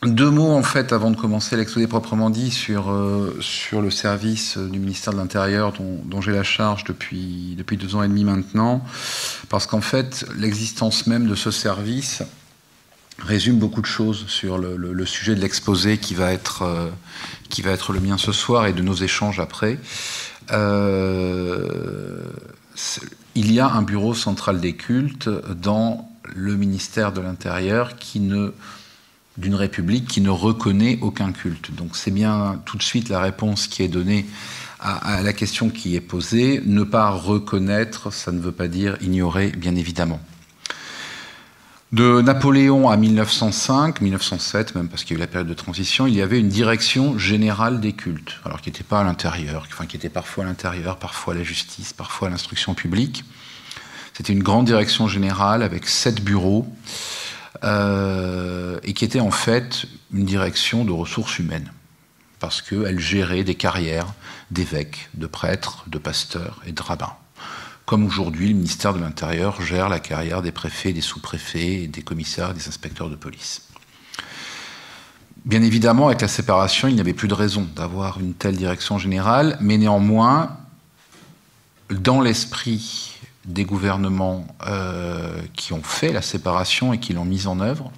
Deux mots, en fait, avant de commencer l'exposé proprement dit, sur le service du ministère de l'Intérieur dont j'ai la charge depuis 2 ans et demi maintenant, parce qu'en fait, l'existence même de ce service résume beaucoup de choses sur le sujet de l'exposé qui va être le mien ce soir et de nos échanges après. Il y a un bureau central des cultes dans le ministère de l'Intérieur d'une République qui ne reconnaît aucun culte. Donc c'est bien tout de suite la réponse qui est donnée à la question qui est posée. Ne pas reconnaître, ça ne veut pas dire ignorer, bien évidemment. De Napoléon à 1905, 1907 même, parce qu'il y a eu la période de transition, il y avait une direction générale des cultes, alors qui n'était pas à l'intérieur, enfin qui était parfois à l'intérieur, parfois à la justice, parfois à l'instruction publique. C'était une grande direction générale avec 7 bureaux, et qui était en fait une direction de ressources humaines, parce qu'elle gérait des carrières d'évêques, de prêtres, de pasteurs et de rabbins. Comme aujourd'hui, le ministère de l'Intérieur gère la carrière des préfets, des sous-préfets, des commissaires, des inspecteurs de police. Bien évidemment, avec la séparation, il n'y avait plus de raison d'avoir une telle direction générale, mais néanmoins, dans l'esprit des gouvernements qui ont fait la séparation et qui l'ont mise en œuvre,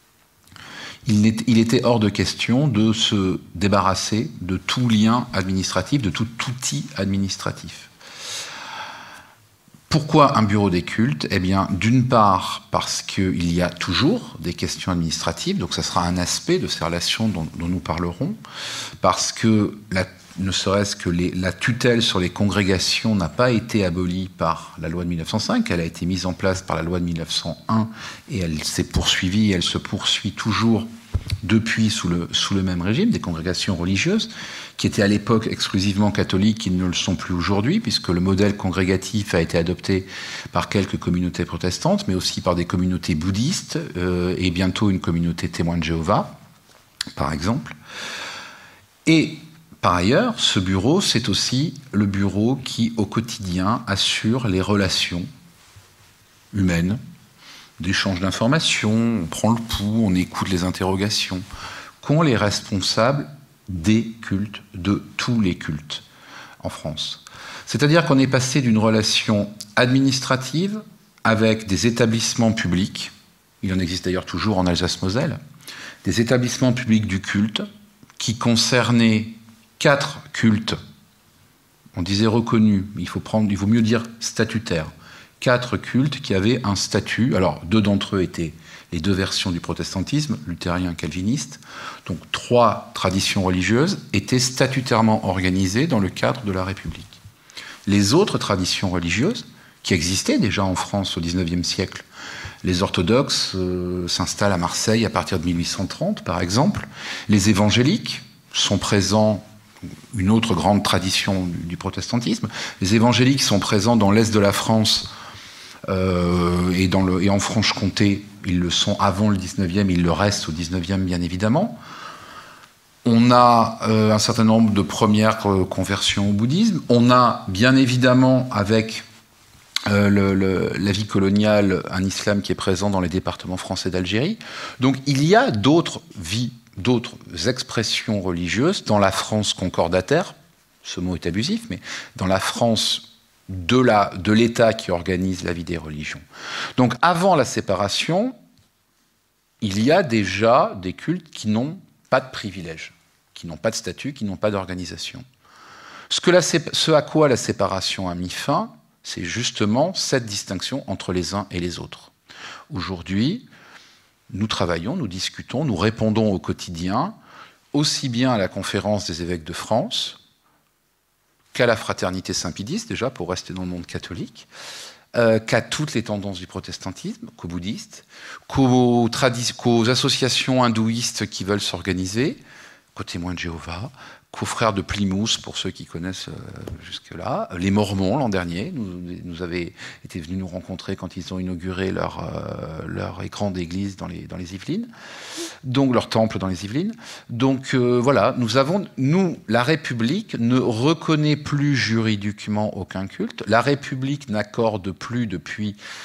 il était hors de question de se débarrasser de tout lien administratif, de tout outil administratif. Pourquoi un bureau des cultes ? Eh bien, d'une part, parce qu'il y a toujours des questions administratives, donc ça sera un aspect de ces relations dont nous parlerons, parce que ne serait-ce que la tutelle sur les congrégations n'a pas été abolie par la loi de 1905, elle a été mise en place par la loi de 1901 et elle s'est poursuivie, elle se poursuit toujours depuis sous le même régime, des congrégations religieuses qui étaient à l'époque exclusivement catholiques, qui ne le sont plus aujourd'hui, puisque le modèle congrégatif a été adopté par quelques communautés protestantes, mais aussi par des communautés bouddhistes, et bientôt une communauté témoin de Jéhovah, par exemple. Et par ailleurs, ce bureau, c'est aussi le bureau qui, au quotidien, assure les relations humaines, d'échange d'informations, on prend le pouls, on écoute les interrogations, qu'ont les responsables des cultes, de tous les cultes en France. C'est-à-dire qu'on est passé d'une relation administrative avec des établissements publics, il en existe d'ailleurs toujours en Alsace-Moselle, des établissements publics du culte qui concernaient 4 cultes, on disait reconnus, mais il vaut mieux dire statutaires, 4 cultes qui avaient un statut. Alors, 2 d'entre eux étaient les 2 versions du protestantisme, luthérien et calviniste. Donc 3 traditions religieuses étaient statutairement organisées dans le cadre de la République. Les autres traditions religieuses, qui existaient déjà en France au XIXe siècle, les orthodoxes s'installent à Marseille à partir de 1830, par exemple. Les évangéliques sont présents, une autre grande tradition du protestantisme. Les évangéliques sont présents dans l'est de la France, et en Franche-Comté, ils le sont avant le 19e, ils le restent au 19e, bien évidemment. On a un certain nombre de premières conversions au bouddhisme. On a, bien évidemment, avec la vie coloniale, un islam qui est présent dans les départements français d'Algérie. Donc, il y a d'autres expressions religieuses dans la France concordataire. Ce mot est abusif, mais dans la France de l'État qui organise la vie des religions. Donc avant la séparation, il y a déjà des cultes qui n'ont pas de privilèges, qui n'ont pas de statut, qui n'ont pas d'organisation. Ce à quoi la séparation a mis fin, c'est justement cette distinction entre les uns et les autres. Aujourd'hui, nous travaillons, nous discutons, nous répondons au quotidien, aussi bien à la conférence des évêques de France, qu'à la fraternité saint-pédiste, déjà, pour rester dans le monde catholique, qu'à toutes les tendances du protestantisme, qu'aux bouddhistes, qu'aux associations hindouistes qui veulent s'organiser, qu'aux témoins de Jéhovah, qu'aux frères de Plymouth, pour ceux qui connaissent jusque-là, les Mormons l'an dernier, nous avaient été venus nous rencontrer quand ils ont inauguré leur écran d'église dans les Yvelines, donc leur temple dans les Yvelines. Donc voilà, la République ne reconnaît plus juridiquement aucun culte. La République n'accorde plus depuis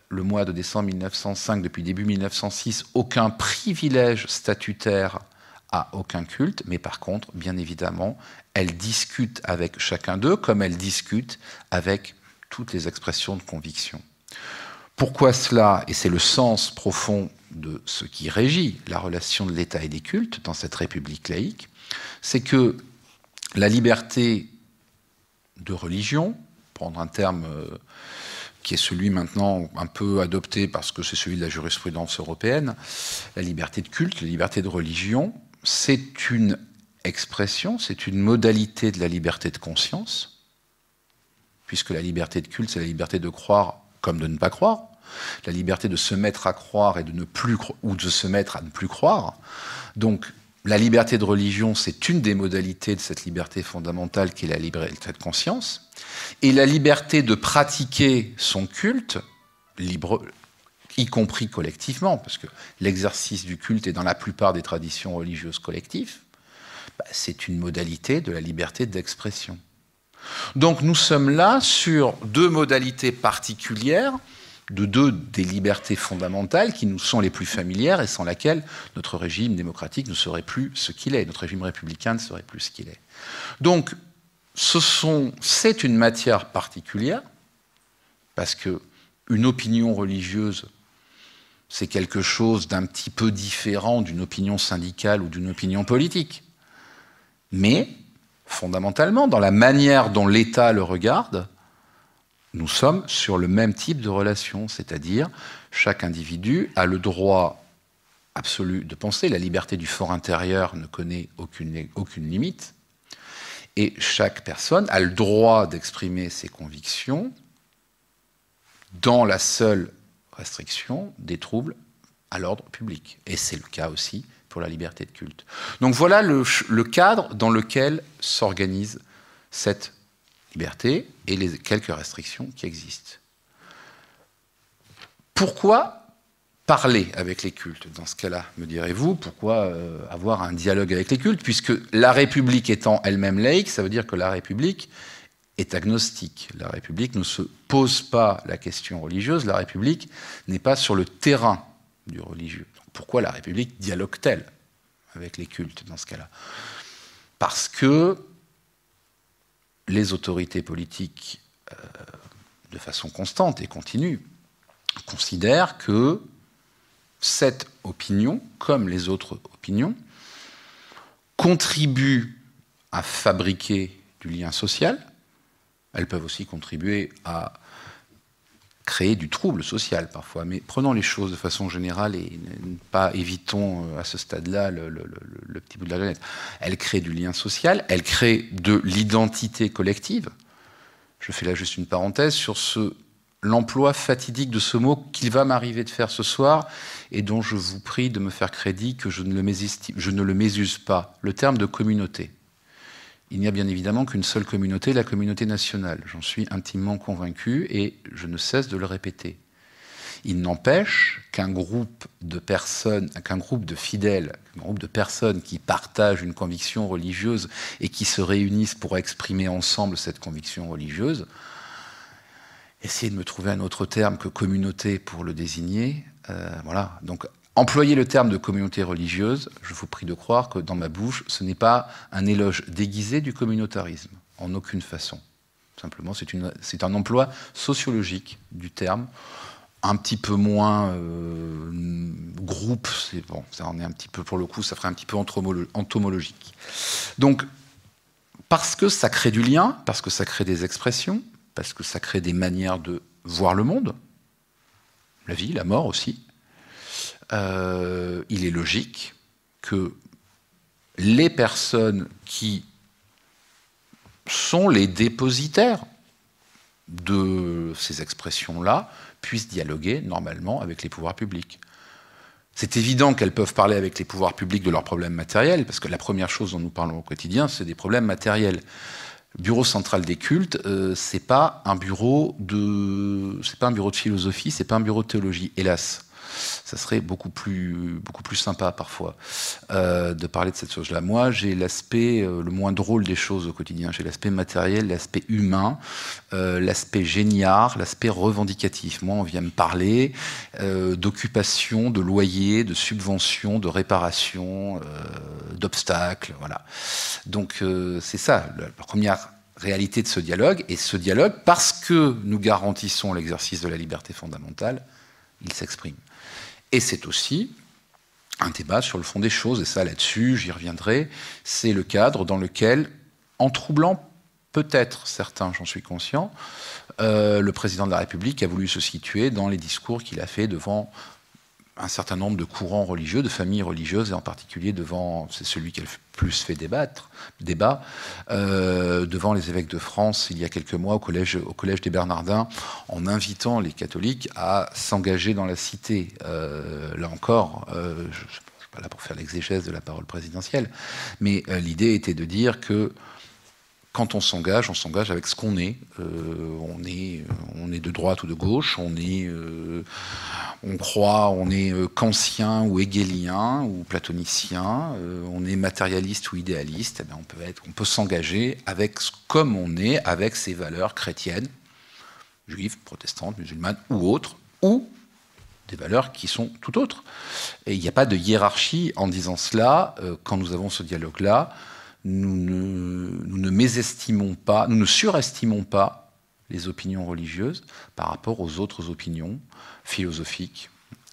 le mois de décembre 1905, depuis début 1906, aucun privilège statutaire à aucun culte, mais par contre, bien évidemment, elle discute avec chacun d'eux comme elle discute avec toutes les expressions de conviction. Pourquoi cela? Et c'est le sens profond de ce qui régit la relation de l'État et des cultes dans cette république laïque, c'est que la liberté de religion, prendre un terme qui est celui maintenant un peu adopté parce que c'est celui de la jurisprudence européenne, la liberté de culte, la liberté de religion, c'est une expression, c'est une modalité de la liberté de conscience, puisque la liberté de culte, c'est la liberté de croire comme de ne pas croire, la liberté de se mettre à croire et de ne plus ou de se mettre à ne plus croire. Donc, la liberté de religion, c'est une des modalités de cette liberté fondamentale qui est la liberté de conscience. Et la liberté de pratiquer son culte, libre, y compris collectivement, parce que l'exercice du culte est dans la plupart des traditions religieuses collectives, c'est une modalité de la liberté d'expression. Donc nous sommes là sur deux modalités particulières de deux des libertés fondamentales qui nous sont les plus familières et sans laquelle notre régime démocratique ne serait plus ce qu'il est, notre régime républicain ne serait plus ce qu'il est. Donc c'est une matière particulière parce qu'une opinion religieuse, c'est quelque chose d'un petit peu différent d'une opinion syndicale ou d'une opinion politique. Mais, fondamentalement, dans la manière dont l'État le regarde, nous sommes sur le même type de relation, c'est-à-dire chaque individu a le droit absolu de penser, la liberté du fort intérieur ne connaît aucune limite, et chaque personne a le droit d'exprimer ses convictions dans la seule restriction des troubles à l'ordre public. Et c'est le cas aussi pour la liberté de culte. Donc voilà le cadre dans lequel s'organise cette liberté et les quelques restrictions qui existent. Pourquoi parler avec les cultes dans ce cas-là, me direz-vous? Pourquoi avoir un dialogue avec les cultes? Puisque la République étant elle-même laïque, ça veut dire que la République est agnostique. La République ne se pose pas la question religieuse, la République n'est pas sur le terrain du religieux. Donc pourquoi la République dialogue-t-elle avec les cultes dans ce cas-là? Parce que les autorités politiques, de façon constante et continue, considèrent que cette opinion, comme les autres opinions, contribue à fabriquer du lien social. Elles peuvent aussi contribuer à créer du trouble social parfois. Mais prenons les choses de façon générale et évitons à ce stade-là le petit bout de la lunette. Elles créent du lien social, elles créent de l'identité collective. Je fais là juste une parenthèse sur l'emploi fatidique de ce mot qu'il va m'arriver de faire ce soir et dont je vous prie de me faire crédit que je ne le mésuse pas. Le terme de communauté. Il n'y a bien évidemment qu'une seule communauté, la communauté nationale. J'en suis intimement convaincu et je ne cesse de le répéter. Il n'empêche qu'un groupe de personnes, qu'un groupe de fidèles, un groupe de personnes qui partagent une conviction religieuse et qui se réunissent pour exprimer ensemble cette conviction religieuse, essayez de me trouver un autre terme que communauté pour le désigner. Voilà. Donc, employer le terme de communauté religieuse, je vous prie de croire que dans ma bouche, ce n'est pas un éloge déguisé du communautarisme, en aucune façon. Simplement, c'est un emploi sociologique du terme, un petit peu moins groupe, bon, ça en est un petit peu, pour le coup, ça ferait un petit peu entomologique. Donc, parce que ça crée du lien, parce que ça crée des expressions, parce que ça crée des manières de voir le monde, la vie, la mort aussi, il est logique que les personnes qui sont les dépositaires de ces expressions-là puissent dialoguer normalement avec les pouvoirs publics. C'est évident qu'elles peuvent parler avec les pouvoirs publics de leurs problèmes matériels, parce que la première chose dont nous parlons au quotidien, c'est des problèmes matériels. Le bureau central des cultes, c'est pas un bureau de philosophie, c'est pas un bureau de théologie, hélas. ça serait beaucoup plus sympa parfois de parler de cette chose-là. Moi, j'ai l'aspect le moins drôle des choses au quotidien. J'ai l'aspect matériel, l'aspect humain, l'aspect géniard, l'aspect revendicatif. Moi, on vient me parler d'occupation, de loyer, de subvention, de réparation, d'obstacles, voilà. Donc c'est ça, la première réalité de ce dialogue. Et ce dialogue, parce que nous garantissons l'exercice de la liberté fondamentale, il s'exprime. Et c'est aussi un débat sur le fond des choses, et ça là-dessus, j'y reviendrai, c'est le cadre dans lequel, en troublant peut-être certains, j'en suis conscient, le président de la République a voulu se situer dans les discours qu'il a fait devant un certain nombre de courants religieux, de familles religieuses, et en particulier devant, c'est celui qui a le plus fait débat, devant les évêques de France il y a quelques mois au collège des Bernardins, en invitant les catholiques à s'engager dans la cité. Là encore, je ne suis pas là pour faire l'exégèse de la parole présidentielle, mais l'idée était de dire que quand on s'engage avec ce qu'on est. On est de droite ou de gauche, on croit, on est kantien ou hégélien ou platonicien, on est matérialiste ou idéaliste. Eh bien, on peut s'engager comme on est, avec ses valeurs chrétiennes, juives, protestantes, musulmanes ou autres, ou des valeurs qui sont tout autres. Et il n'y a pas de hiérarchie en disant cela. Quand nous avons ce dialogue-là, nous ne mésestimons pas, nous ne surestimons pas les opinions religieuses par rapport aux autres opinions philosophiques,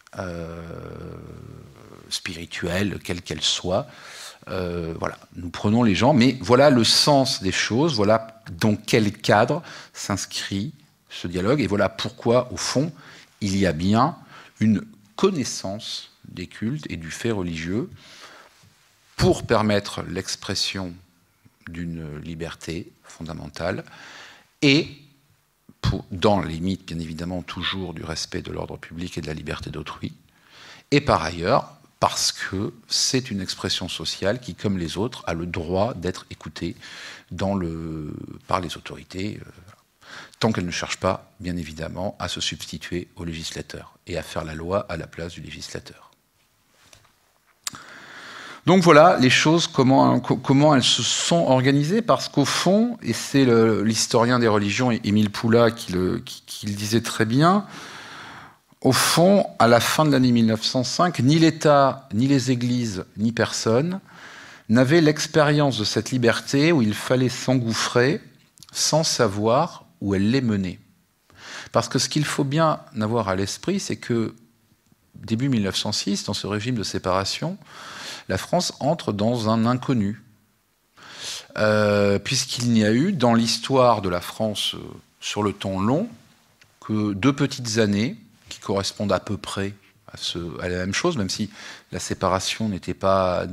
spirituelles, quelles qu'elles soient. Voilà, nous prenons les gens, mais voilà le sens des choses, voilà dans quel cadre s'inscrit ce dialogue, et voilà pourquoi, au fond, il y a bien une connaissance des cultes et du fait religieux pour permettre l'expression d'une liberté fondamentale et, dans les limites, bien évidemment, toujours du respect de l'ordre public et de la liberté d'autrui, et par ailleurs, parce que c'est une expression sociale qui, comme les autres, a le droit d'être écoutée par les autorités, tant qu'elles ne cherchent pas, bien évidemment, à se substituer au législateur et à faire la loi à la place du législateur. Donc voilà les choses, comment elles se sont organisées, parce qu'au fond, et c'est l'historien des religions Émile Poula qui le disait très bien, au fond, à la fin de l'année 1905, ni l'État, ni les églises, ni personne n'avaient l'expérience de cette liberté où il fallait s'engouffrer sans savoir où elle les menait. Parce que ce qu'il faut bien avoir à l'esprit, c'est que début 1906, dans ce régime de séparation, la France entre dans un inconnu, puisqu'il n'y a eu dans l'histoire de la France sur le temps long que 2 petites années qui correspondent à peu près à la même chose, même si la séparation n'était pas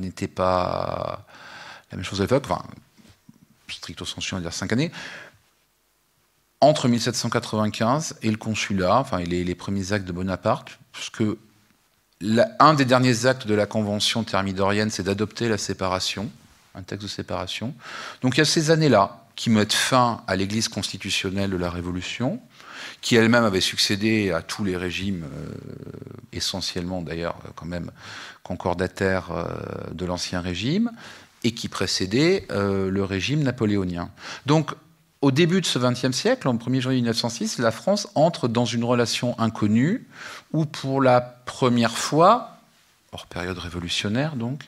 la même chose à l'époque, enfin, stricto sensu, on va dire 5 années, entre 1795 et le consulat, enfin, et les premiers actes de Bonaparte, puisque un des derniers actes de la Convention thermidorienne, c'est d'adopter la séparation, un texte de séparation. Donc il y a ces années-là qui mettent fin à l'Église constitutionnelle de la Révolution, qui elle-même avait succédé à tous les régimes, essentiellement d'ailleurs quand même concordataires de l'Ancien Régime, et qui précédait le régime napoléonien. Donc au début de ce XXe siècle, en 1er janvier 1906, la France entre dans une relation inconnue où, pour la première fois, hors période révolutionnaire donc,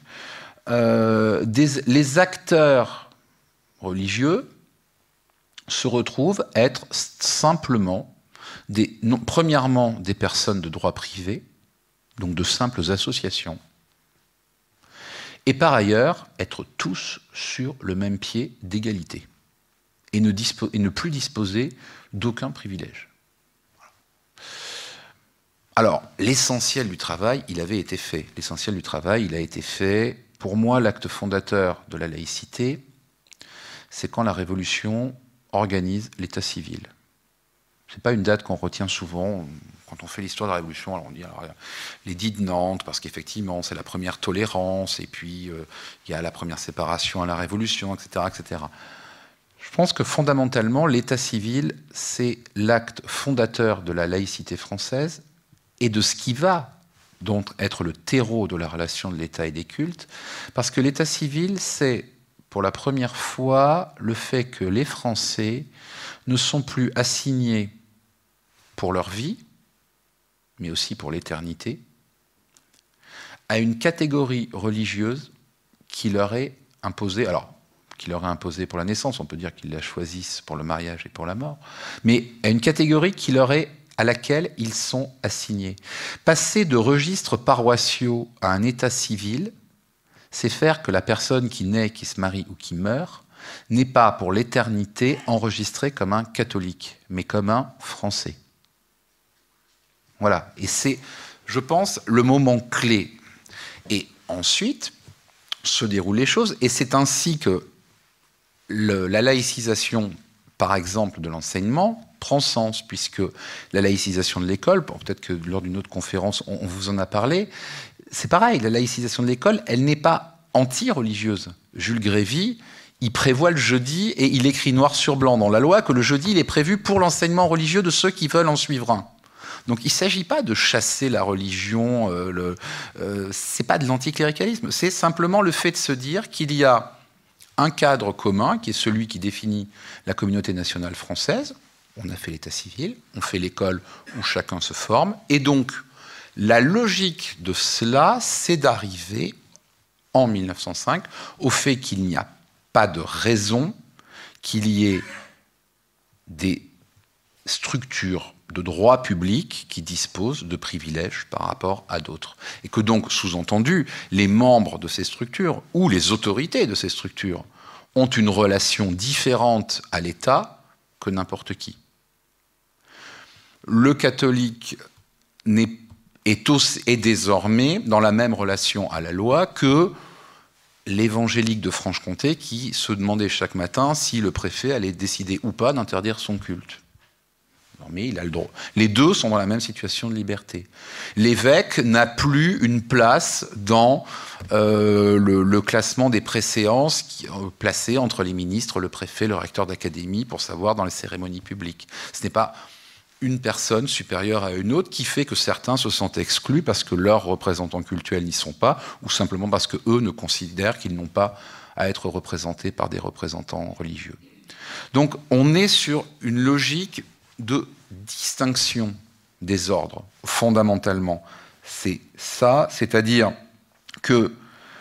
les acteurs religieux se retrouvent être simplement, premièrement, des personnes de droit privé, donc de simples associations, et par ailleurs, être tous sur le même pied d'égalité. Et ne plus disposer d'aucun privilège. Alors, l'essentiel du travail, il avait été fait. L'essentiel du travail, il a été fait. Pour moi, l'acte fondateur de la laïcité, c'est quand la Révolution organise l'état civil. Ce n'est pas une date qu'on retient souvent. Quand on fait l'histoire de la Révolution, alors on dit l'édit de Nantes, parce qu'effectivement, c'est la première tolérance, et puis il y a la première séparation à la Révolution, etc., etc. Je pense que fondamentalement, l'état civil, c'est l'acte fondateur de la laïcité française et de ce qui va donc être le terreau de la relation de l'État et des cultes, parce que l'État civil, c'est pour la première fois le fait que les Français ne sont plus assignés pour leur vie, mais aussi pour l'éternité, à une catégorie religieuse qui leur est imposée, alors qui leur est imposée pour la naissance, on peut dire qu'ils la choisissent pour le mariage et pour la mort, mais à une catégorie qui leur est à laquelle ils sont assignés. Passer de registres paroissiaux à un état civil, c'est faire que la personne qui naît, qui se marie ou qui meurt n'est pas pour l'éternité enregistrée comme un catholique, mais comme un Français. Voilà, et c'est, je pense, le moment clé. Et ensuite se déroulent les choses, et c'est ainsi que la laïcisation, par exemple, de l'enseignement prend sens, puisque la laïcisation de l'école, peut-être que lors d'une autre conférence, on vous en a parlé, c'est pareil, la laïcisation de l'école, elle n'est pas anti-religieuse. Jules Grévy, il prévoit le jeudi, et il écrit noir sur blanc dans la loi que le jeudi, il est prévu pour l'enseignement religieux de ceux qui veulent en suivre un. Donc il ne s'agit pas de chasser la religion, c'est pas de l'anticléricalisme, c'est simplement le fait de se dire qu'il y a un cadre commun, qui est celui qui définit la communauté nationale française. On a fait l'état civil, on fait l'école où chacun se forme, et donc la logique de cela, c'est d'arriver en 1905 au fait qu'il n'y a pas de raison qu'il y ait des structures de droit public qui disposent de privilèges par rapport à d'autres. Et que donc, sous-entendu, les membres de ces structures ou les autorités de ces structures ont une relation différente à l'État que n'importe qui. Le catholique est désormais dans la même relation à la loi que l'évangélique de Franche-Comté qui se demandait chaque matin si le préfet allait décider ou pas d'interdire son culte. Mais il a le droit. Les deux sont dans la même situation de liberté. L'évêque n'a plus une place dans le classement des préséances placées entre les ministres, le préfet, le recteur d'académie, pour savoir dans les cérémonies publiques. Ce n'est pas une personne supérieure à une autre qui fait que certains se sentent exclus parce que leurs représentants cultuels n'y sont pas, ou simplement parce qu'eux ne considèrent qu'ils n'ont pas à être représentés par des représentants religieux. Donc on est sur une logique de distinction des ordres, fondamentalement. C'est ça, c'est-à-dire que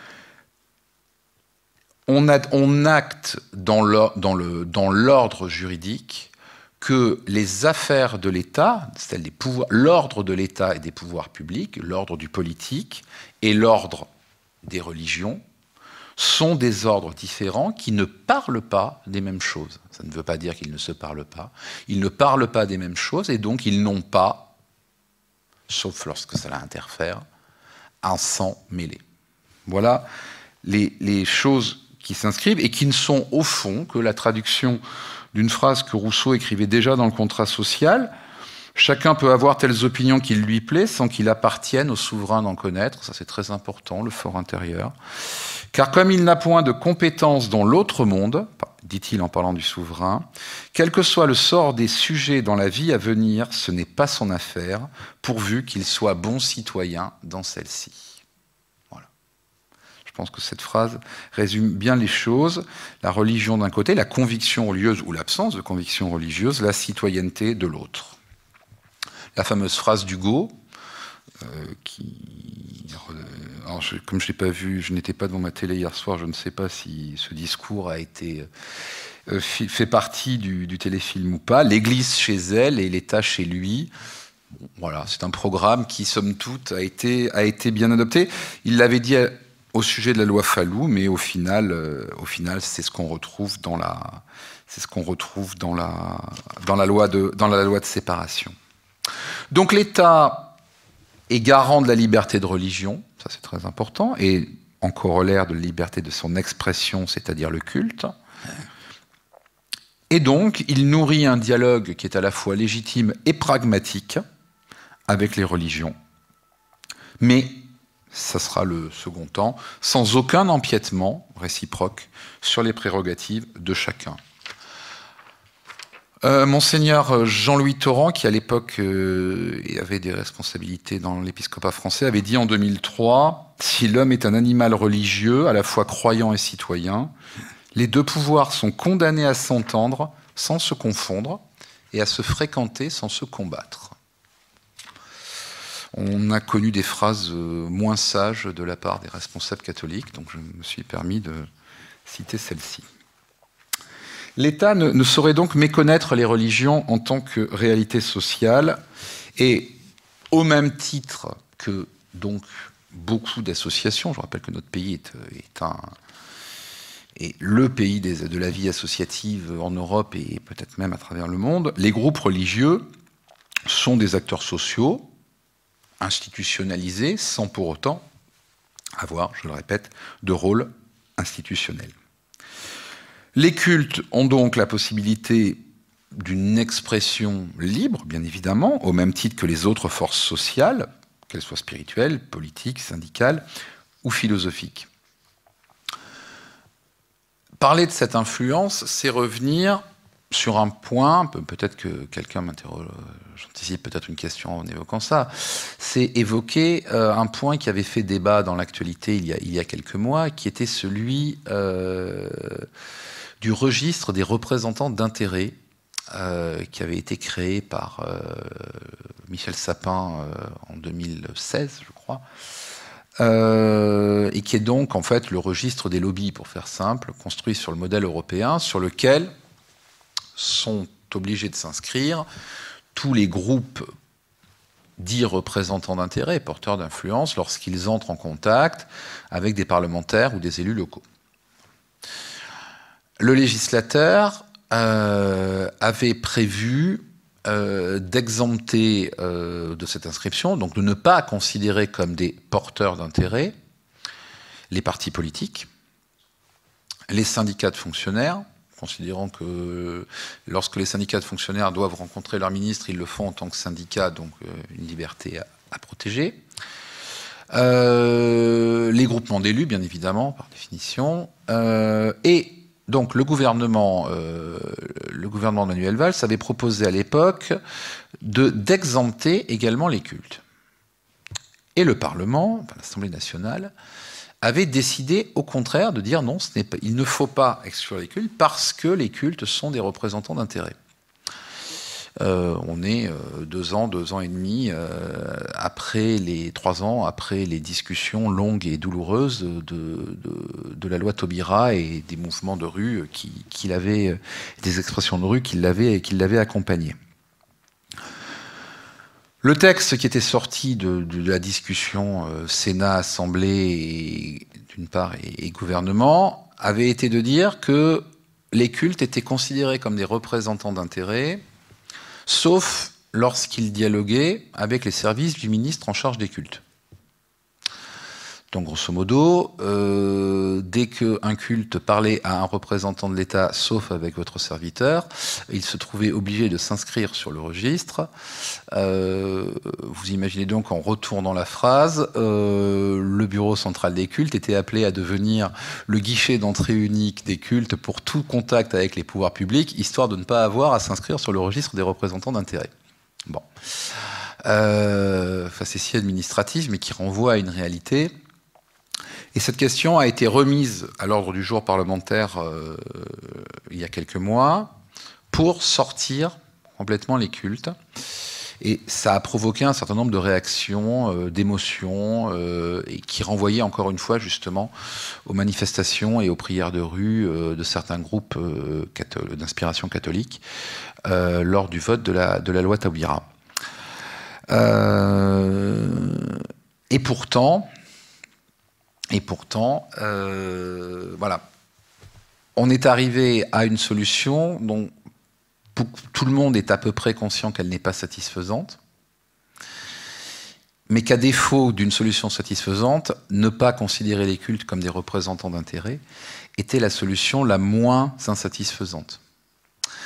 on acte dans l'ordre juridique que les affaires de l'État, l'ordre de l'État et des pouvoirs publics, l'ordre du politique et l'ordre des religions, sont des ordres différents qui ne parlent pas des mêmes choses. Ça ne veut pas dire qu'ils ne se parlent pas. Ils ne parlent pas des mêmes choses et donc ils n'ont pas, sauf lorsque cela interfère, un sang mêlé. Voilà les choses qui s'inscrivent et qui ne sont au fond que la traduction d'une phrase que Rousseau écrivait déjà dans le contrat social. Chacun peut avoir telles opinions qu'il lui plaît sans qu'il appartienne au souverain d'en connaître. Ça, c'est très important, le fort intérieur. Car comme il n'a point de compétence dans l'autre monde, dit-il en parlant du souverain, quel que soit le sort des sujets dans la vie à venir, ce n'est pas son affaire, pourvu qu'il soit bon citoyen dans celle-ci. Voilà. Je pense que cette phrase résume bien les choses. La religion d'un côté, la conviction religieuse ou l'absence de conviction religieuse, la citoyenneté de l'autre. La fameuse phrase d'Hugo, comme je l'ai pas vu, je n'étais pas devant ma télé hier soir, je ne sais pas si ce discours a été fait partie du téléfilm ou pas. L'Église chez elle et l'État chez lui. Voilà, c'est un programme qui, somme toute, a été bien adopté. Il l'avait dit au sujet de la loi Fallou, mais au final, c'est ce qu'on retrouve dans la loi de séparation. Donc l'État est garant de la liberté de religion, ça c'est très important, et en corollaire de la liberté de son expression, c'est-à-dire le culte. Et donc, il nourrit un dialogue qui est à la fois légitime et pragmatique avec les religions. Mais, ça sera le second temps, sans aucun empiètement réciproque sur les prérogatives de chacun. Monseigneur Jean-Louis Torrent, qui à l'époque avait des responsabilités dans l'épiscopat français, avait dit en 2003 « Si l'homme est un animal religieux, à la fois croyant et citoyen, les deux pouvoirs sont condamnés à s'entendre sans se confondre et à se fréquenter sans se combattre. » On a connu des phrases moins sages de la part des responsables catholiques, donc je me suis permis de citer celle-ci. L'État ne saurait donc méconnaître les religions en tant que réalité sociale, et au même titre que donc beaucoup d'associations, je rappelle que notre pays est le pays de la vie associative en Europe et peut-être même à travers le monde, les groupes religieux sont des acteurs sociaux, institutionnalisés, sans pour autant avoir, je le répète, de rôle institutionnel. Les cultes ont donc la possibilité d'une expression libre, bien évidemment, au même titre que les autres forces sociales, qu'elles soient spirituelles, politiques, syndicales ou philosophiques. Parler de cette influence, c'est revenir sur un point, peut-être que quelqu'un m'interroge, j'anticipe peut-être une question en évoquant ça, c'est évoquer un point qui avait fait débat dans l'actualité il y a quelques mois, qui était celui du registre des représentants d'intérêt qui avait été créé par Michel Sapin en 2016, je crois, et qui est donc en fait le registre des lobbies, pour faire simple, construit sur le modèle européen, sur lequel sont obligés de s'inscrire tous les groupes dits représentants d'intérêt, porteurs d'influence, lorsqu'ils entrent en contact avec des parlementaires ou des élus locaux. Le législateur avait prévu d'exempter de cette inscription, donc de ne pas considérer comme des porteurs d'intérêt les partis politiques, les syndicats de fonctionnaires, considérant que lorsque les syndicats de fonctionnaires doivent rencontrer leur ministre, ils le font en tant que syndicat, donc une liberté à protéger. Les groupements d'élus, bien évidemment, par définition. Et donc le gouvernement de Manuel Valls avait proposé à l'époque d'exempter également les cultes. Et le Parlement, enfin, l'Assemblée nationale, avait décidé au contraire de dire non, il ne faut pas exclure les cultes parce que les cultes sont des représentants d'intérêt. On est 2 ans et demi après 3 ans après les discussions longues et douloureuses de la loi Taubira et des mouvements de rue des expressions de rue qui l'avaient accompagné. Le texte qui était sorti de la discussion Sénat, Assemblée, d'une part, et gouvernement, avait été de dire que les cultes étaient considérés comme des représentants d'intérêt, sauf lorsqu'ils dialoguaient avec les services du ministre en charge des cultes. Donc, grosso modo, dès qu'un culte parlait à un représentant de l'État, sauf avec votre serviteur, il se trouvait obligé de s'inscrire sur le registre. Vous imaginez donc, en retournant la phrase, le bureau central des cultes était appelé à devenir le guichet d'entrée unique des cultes pour tout contact avec les pouvoirs publics, histoire de ne pas avoir à s'inscrire sur le registre des représentants d'intérêt. Bon. Facétie administrative, mais qui renvoie à une réalité. Et cette question a été remise à l'ordre du jour parlementaire il y a quelques mois pour sortir complètement les cultes. Et ça a provoqué un certain nombre de réactions, d'émotions, et qui renvoyaient encore une fois justement aux manifestations et aux prières de rue de certains groupes d'inspiration catholique lors du vote de la loi Taubira. Et pourtant, voilà, on est arrivé à une solution dont tout le monde est à peu près conscient qu'elle n'est pas satisfaisante, mais qu'à défaut d'une solution satisfaisante, ne pas considérer les cultes comme des représentants d'intérêt était la solution la moins insatisfaisante. Pourquoi ?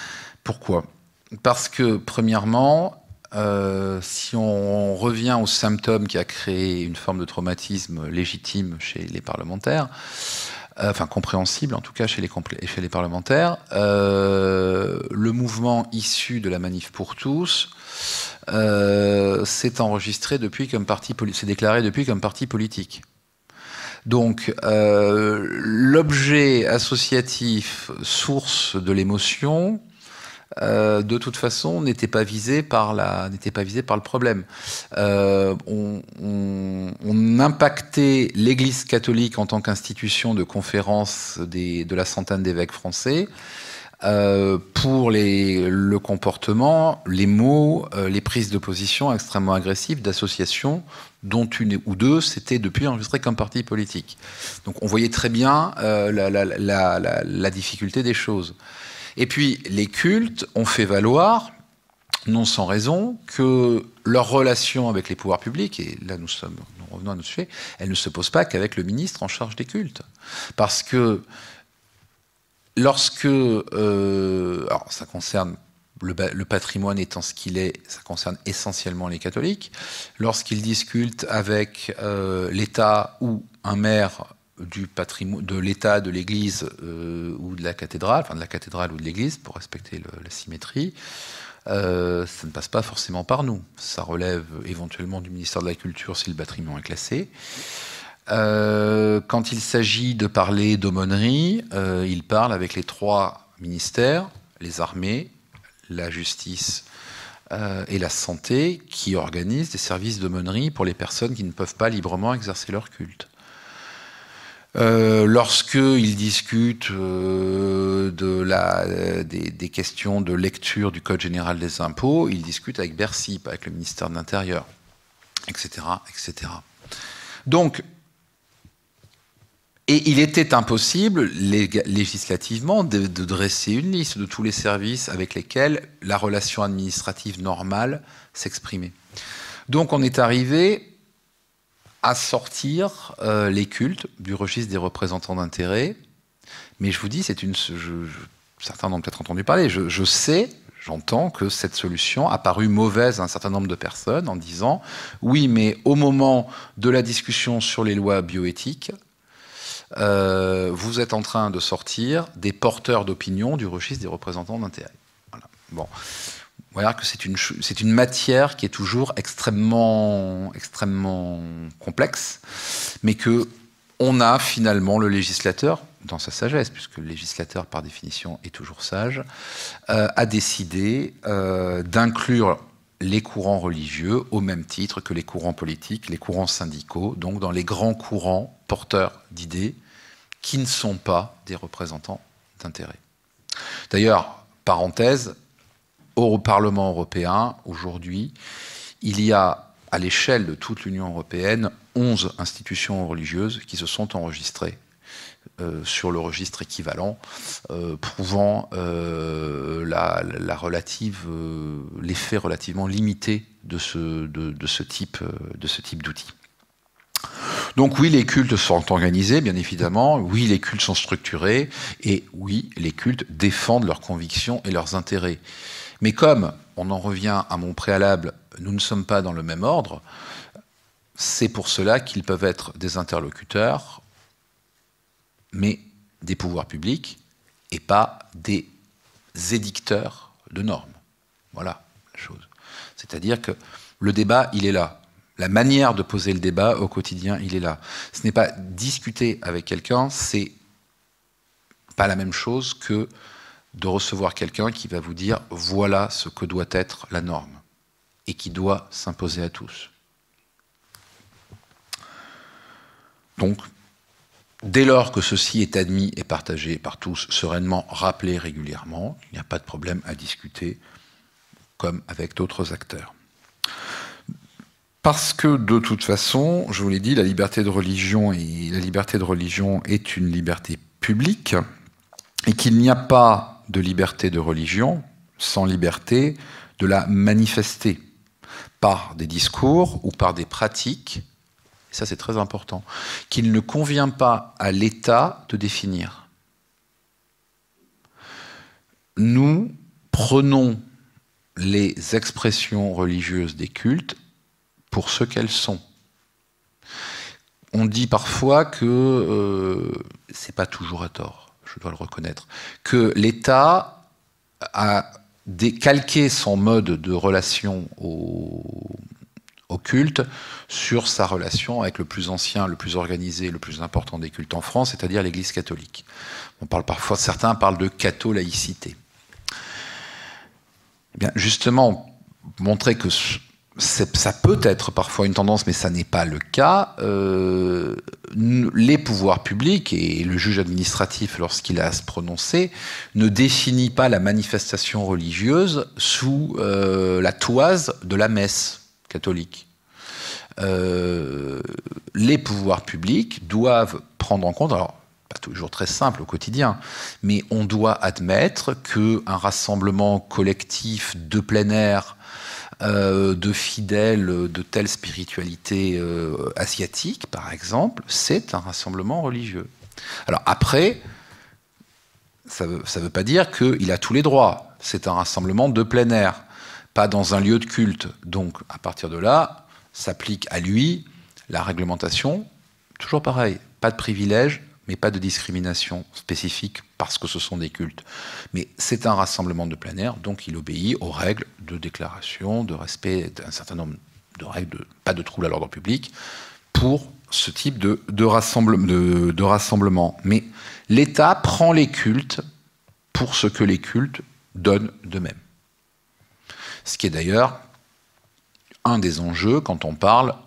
Parce que, premièrement, si on revient au symptôme qui a créé une forme de traumatisme légitime chez les parlementaires, enfin compréhensible en tout cas chez les parlementaires. Le mouvement issu de la Manif pour tous s'est déclaré depuis comme parti politique. Donc, l'objet associatif, source de l'émotion, de toute façon, n'était pas visé par le problème. On impactait l'Église catholique en tant qu'institution de conférence de la centaine d'évêques français pour le comportement, les mots, les prises de position extrêmement agressives d'associations dont une ou deux s'étaient depuis enregistrées comme parti politique. Donc on voyait très bien la difficulté des choses. Et puis les cultes ont fait valoir, non sans raison, que leur relation avec les pouvoirs publics, et là nous revenons à notre sujet, elle ne se pose pas qu'avec le ministre en charge des cultes. Parce que lorsque, alors ça concerne le patrimoine étant ce qu'il est, ça concerne essentiellement les catholiques, lorsqu'ils discutent avec l'État ou un maire de l'État, de l'Église ou de la cathédrale, enfin de la cathédrale ou de l'Église, pour respecter la symétrie, ça ne passe pas forcément par nous. Ça relève éventuellement du ministère de la Culture si le patrimoine est classé. Quand il s'agit de parler d'aumônerie, il parle avec les trois ministères, les armées, la justice et la santé, qui organisent des services d'aumônerie pour les personnes qui ne peuvent pas librement exercer leur culte. Lorsqu'ils discutent des questions de lecture du Code général des impôts, ils discutent avec Bercy, pas avec le ministère de l'Intérieur, etc., etc. Donc, et il était impossible, législativement, de dresser une liste de tous les services avec lesquels la relation administrative normale s'exprimait. Donc on est arrivé à sortir les cultes du registre des représentants d'intérêt. Mais je vous dis, certains en ont peut-être entendu parler, j'entends que cette solution a paru mauvaise à un certain nombre de personnes en disant « Oui, mais au moment de la discussion sur les lois bioéthiques, vous êtes en train de sortir des porteurs d'opinion du registre des représentants d'intérêt. » Voilà. Bon. Voilà que c'est une matière qui est toujours extrêmement complexe, mais que on a finalement le législateur, dans sa sagesse, puisque le législateur par définition est toujours sage, a décidé d'inclure les courants religieux au même titre que les courants politiques, les courants syndicaux, donc dans les grands courants porteurs d'idées qui ne sont pas des représentants d'intérêt. D'ailleurs, parenthèse, au Parlement européen, aujourd'hui, il y a, à l'échelle de toute l'Union européenne, 11 institutions religieuses qui se sont enregistrées sur le registre équivalent, prouvant l'effet relativement limité de ce type d'outils. Donc oui, les cultes sont organisés, bien évidemment, oui, les cultes sont structurés, et oui, les cultes défendent leurs convictions et leurs intérêts. Mais comme, on en revient à mon préalable, nous ne sommes pas dans le même ordre, c'est pour cela qu'ils peuvent être des interlocuteurs, mais des pouvoirs publics, et pas des édicteurs de normes. Voilà la chose. C'est-à-dire que le débat, il est là. La manière de poser le débat au quotidien, il est là. Ce n'est pas discuter avec quelqu'un, c'est pas la même chose que de recevoir quelqu'un qui va vous dire « voilà ce que doit être la norme » et qui doit s'imposer à tous. Donc, dès lors que ceci est admis et partagé par tous, sereinement rappelé régulièrement, il n'y a pas de problème à discuter comme avec d'autres acteurs. Parce que, de toute façon, je vous l'ai dit, la liberté de religion est une liberté publique et qu'il n'y a pas de liberté de religion sans liberté de la manifester par des discours ou par des pratiques, et ça c'est très important, qu'il ne convient pas à l'État de définir. Nous prenons les expressions religieuses des cultes pour ce qu'elles sont. On dit parfois que c'est pas toujours à tort, je dois le reconnaître, que l'État a calqué son mode de relation au culte sur sa relation avec le plus ancien, le plus organisé, le plus important des cultes en France, c'est-à-dire l'Église catholique. On parle parfois, certains parlent de catholaïcité. Eh bien, justement, montrer que ça peut être parfois une tendance, mais ça n'est pas le cas. Les pouvoirs publics et le juge administratif, lorsqu'il a à se prononcer, ne définit pas la manifestation religieuse sous la toise de la messe catholique. Les pouvoirs publics doivent prendre en compte, alors pas toujours très simple au quotidien, mais on doit admettre qu'un rassemblement collectif de plein air de fidèles de telle spiritualité asiatique, par exemple, c'est un rassemblement religieux. Alors après, ça veut pas dire qu'il a tous les droits. C'est un rassemblement de plein air, pas dans un lieu de culte. Donc, à partir de là, s'applique à lui la réglementation, toujours pareil, pas de privilège, mais pas de discrimination spécifique parce que ce sont des cultes. Mais c'est un rassemblement de plein air, donc il obéit aux règles de déclaration, de respect d'un certain nombre de règles, pas de trouble à l'ordre public, pour ce type de rassemblement. Mais l'État prend les cultes pour ce que les cultes donnent d'eux-mêmes. Ce qui est d'ailleurs un des enjeux quand on parle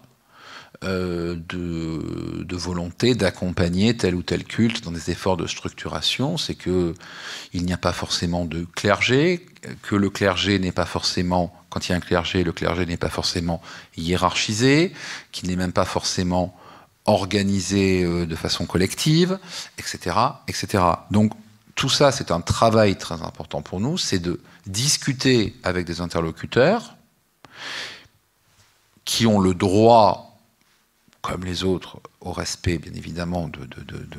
de volonté d'accompagner tel ou tel culte dans des efforts de structuration, c'est qu'il n'y a pas forcément de clergé, que le clergé n'est pas forcément, quand il y a un clergé, le clergé n'est pas forcément hiérarchisé, qu'il n'est même pas forcément organisé de façon collective, etc., etc. Donc tout ça, c'est un travail très important pour nous, c'est de discuter avec des interlocuteurs qui ont le droit, comme les autres, au respect, bien évidemment, de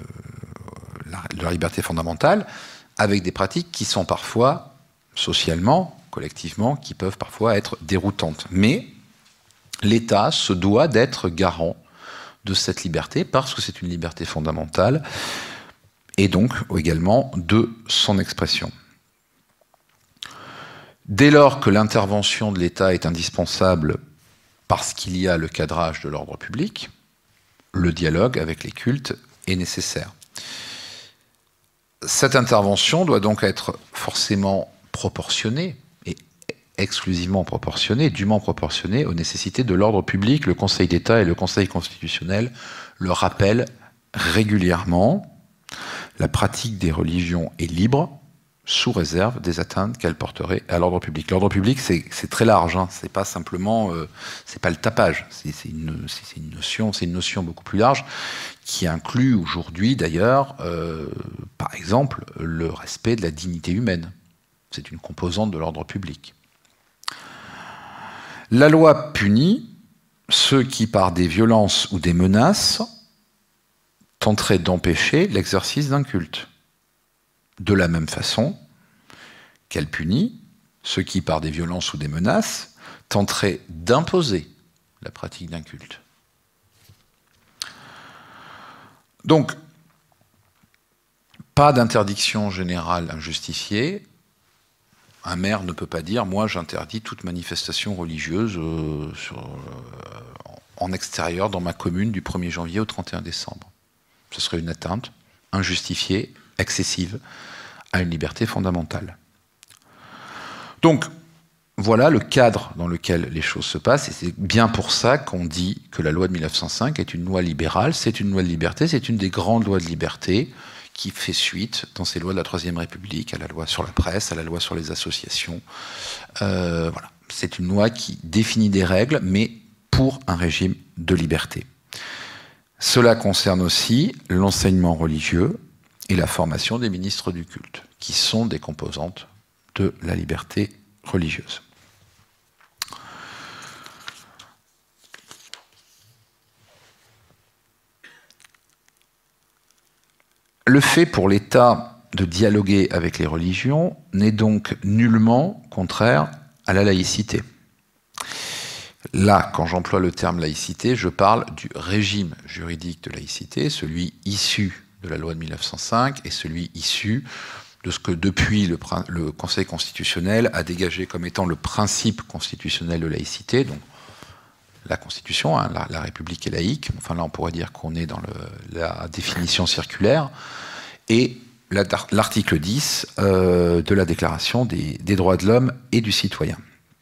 la liberté fondamentale, avec des pratiques qui sont parfois, socialement, collectivement, qui peuvent parfois être déroutantes. Mais l'État se doit d'être garant de cette liberté, parce que c'est une liberté fondamentale, et donc également de son expression. Dès lors que l'intervention de l'État est indispensable parce qu'il y a le cadrage de l'ordre public, le dialogue avec les cultes est nécessaire. Cette intervention doit donc être forcément proportionnée, et exclusivement proportionnée, dûment proportionnée aux nécessités de l'ordre public. Le Conseil d'État et le Conseil constitutionnel le rappellent régulièrement. La pratique des religions est libre, sous réserve des atteintes qu'elle porterait à l'ordre public. L'ordre public, c'est très large, hein. C'est pas simplement, c'est pas le tapage, c'est une notion beaucoup plus large qui inclut aujourd'hui d'ailleurs, par exemple, le respect de la dignité humaine. C'est une composante de l'ordre public. La loi punit ceux qui, par des violences ou des menaces, tenteraient d'empêcher l'exercice d'un culte. De la même façon qu'elle punit ceux qui, par des violences ou des menaces, tenteraient d'imposer la pratique d'un culte. Donc, pas d'interdiction générale injustifiée. Un maire ne peut pas dire « moi j'interdis toute manifestation religieuse en extérieur dans ma commune du 1er janvier au 31 décembre ». Ce serait une atteinte injustifiée, excessive, à une liberté fondamentale. Donc, voilà le cadre dans lequel les choses se passent, et c'est bien pour ça qu'on dit que la loi de 1905 est une loi libérale, c'est une loi de liberté, c'est une des grandes lois de liberté qui fait suite dans ces lois de la Troisième République, à la loi sur la presse, à la loi sur les associations. Voilà. C'est une loi qui définit des règles, mais pour un régime de liberté. Cela concerne aussi l'enseignement religieux et la formation des ministres du culte, qui sont des composantes de la liberté religieuse. Le fait pour l'État de dialoguer avec les religions n'est donc nullement contraire à la laïcité. Là, quand j'emploie le terme laïcité, je parle du régime juridique de laïcité, celui issu de la loi de 1905 et celui issu de ce que depuis le Conseil constitutionnel a dégagé comme étant le principe constitutionnel de laïcité, donc la Constitution, hein, la République est laïque, enfin là on pourrait dire qu'on est dans la définition circulaire, et l'article 10 de la Déclaration des droits de l'homme et du citoyen.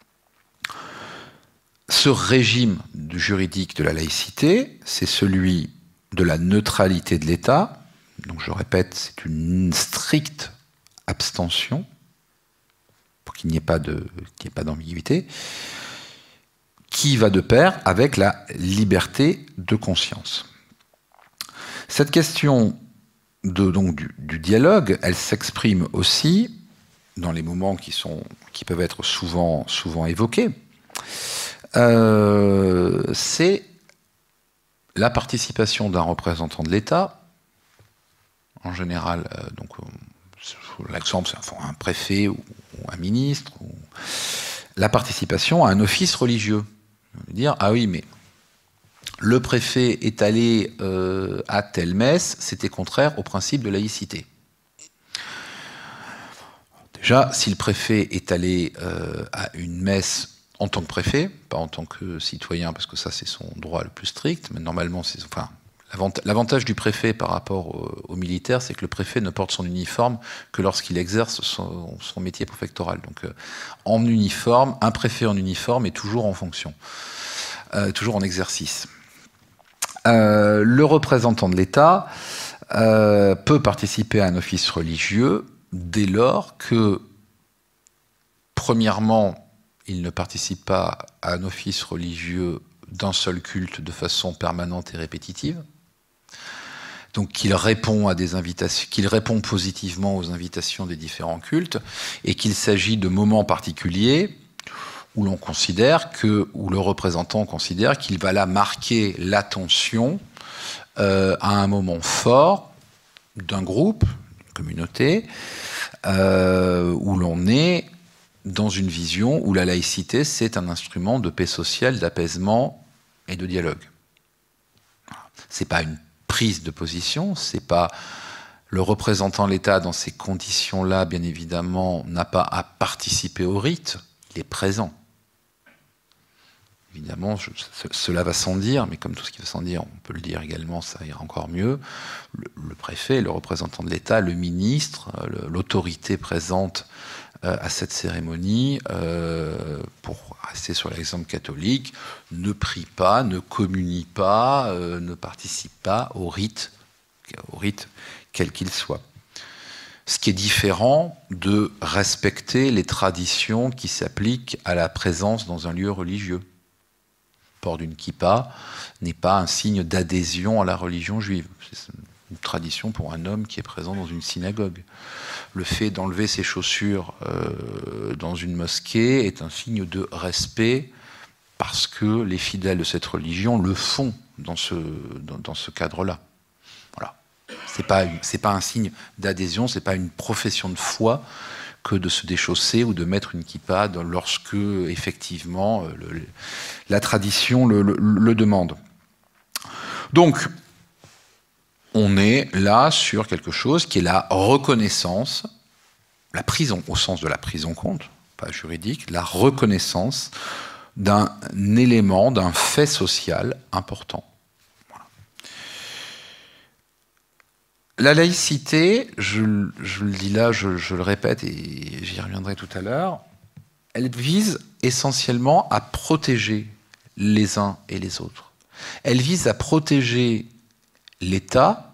Ce régime juridique de la laïcité, c'est celui de la neutralité de l'État. Donc je répète, c'est une stricte abstention, pour qu'il n'y ait pas d'ambiguïté, qui va de pair avec la liberté de conscience. Cette question du dialogue, elle s'exprime aussi dans les moments qui peuvent être souvent évoqués. C'est la participation d'un représentant de l'État, en général, l'exemple c'est un préfet ou un ministre, ou la participation à un office religieux. On va dire, ah oui, mais le préfet est allé à telle messe, c'était contraire au principe de laïcité. Déjà, si le préfet est allé à une messe en tant que préfet, pas en tant que citoyen, parce que ça c'est son droit le plus strict, mais normalement, l'avantage du préfet par rapport aux militaires, c'est que le préfet ne porte son uniforme que lorsqu'il exerce son métier préfectoral. Donc en uniforme, un préfet en uniforme est toujours en fonction, toujours en exercice. Le représentant de l'État peut participer à un office religieux dès lors que, premièrement, il ne participe pas à un office religieux d'un seul culte de façon permanente et répétitive. Donc qu'il répond à des invitations, qu'il répond positivement aux invitations des différents cultes, et qu'il s'agit de moments particuliers où l'on considère où le représentant considère qu'il va là marquer l'attention à un moment fort d'un groupe, d'une communauté, où l'on est dans une vision où la laïcité, c'est un instrument de paix sociale, d'apaisement et de dialogue. Ce n'est pas une prise de position, c'est pas le représentant de l'État dans ces conditions-là, bien évidemment, n'a pas à participer au rite, il est présent. Évidemment, cela va sans dire, mais comme tout ce qui va sans dire, on peut le dire également, ça ira encore mieux. Le préfet, le représentant de l'État, le ministre, l'autorité présente à cette cérémonie, pour rester sur l'exemple catholique, ne prie pas, ne communie pas, ne participe pas au rite quel qu'il soit. Ce qui est différent de respecter les traditions qui s'appliquent à la présence dans un lieu religieux. Le port d'une kippa n'est pas un signe d'adhésion à la religion juive. C'est une tradition pour un homme qui est présent dans une synagogue. Le fait d'enlever ses chaussures dans une mosquée est un signe de respect parce que les fidèles de cette religion le font dans ce cadre-là. Voilà. C'est pas un signe d'adhésion, c'est pas une profession de foi que de se déchausser ou de mettre une kippa lorsque, effectivement, la tradition le demande. Donc, on est là sur quelque chose qui est la reconnaissance, la prise au sens de la prise en compte, pas juridique, la reconnaissance d'un élément, d'un fait social important. Voilà. La laïcité, je le dis là, je le répète et j'y reviendrai tout à l'heure, elle vise essentiellement à protéger les uns et les autres. Elle vise à protéger l'État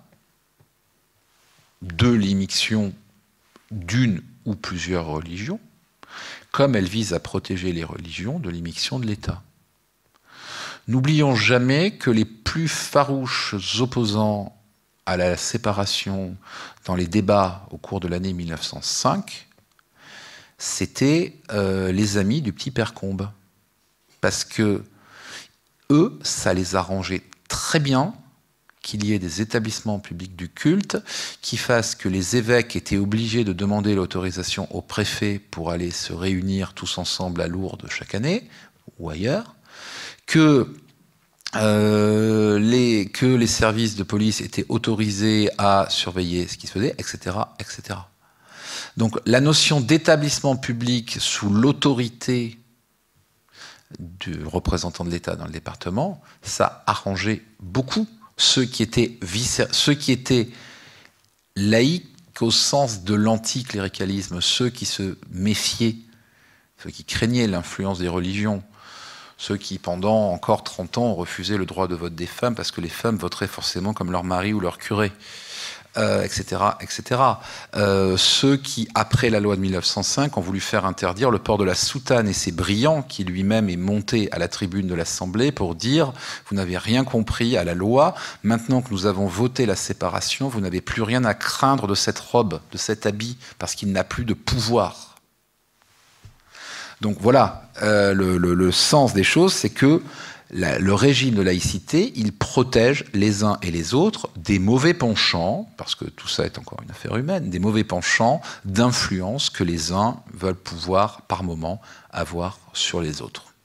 de l'immixtion d'une ou plusieurs religions, comme elle vise à protéger les religions de l'immixtion de l'État. N'oublions jamais que les plus farouches opposants à la séparation dans les débats au cours de l'année 1905, c'était les amis du petit Père Combes. Parce que eux, ça les arrangeait très bien qu'il y ait des établissements publics du culte qui fassent que les évêques étaient obligés de demander l'autorisation au préfet pour aller se réunir tous ensemble à Lourdes chaque année, ou ailleurs, que que les services de police étaient autorisés à surveiller ce qui se faisait, etc., etc. Donc la notion d'établissement public sous l'autorité du représentant de l'État dans le département, ça arrangeait beaucoup ceux qui étaient laïcs au sens de l'anticléricalisme, ceux qui se méfiaient, ceux qui craignaient l'influence des religions, ceux qui, pendant encore 30 ans, ont refusé le droit de vote des femmes parce que les femmes voteraient forcément comme leur mari ou leur curé, etc., etc. Ceux qui, après la loi de 1905, ont voulu faire interdire le port de la soutane, et c'est Briand qui lui-même est monté à la tribune de l'Assemblée pour dire « Vous n'avez rien compris à la loi, maintenant que nous avons voté la séparation, vous n'avez plus rien à craindre de cette robe, de cet habit, parce qu'il n'a plus de pouvoir. » Donc voilà, le sens des choses, c'est que le régime de laïcité, il protège les uns et les autres des mauvais penchants, parce que tout ça est encore une affaire humaine, des mauvais penchants d'influence que les uns veulent pouvoir, par moment, avoir sur les autres.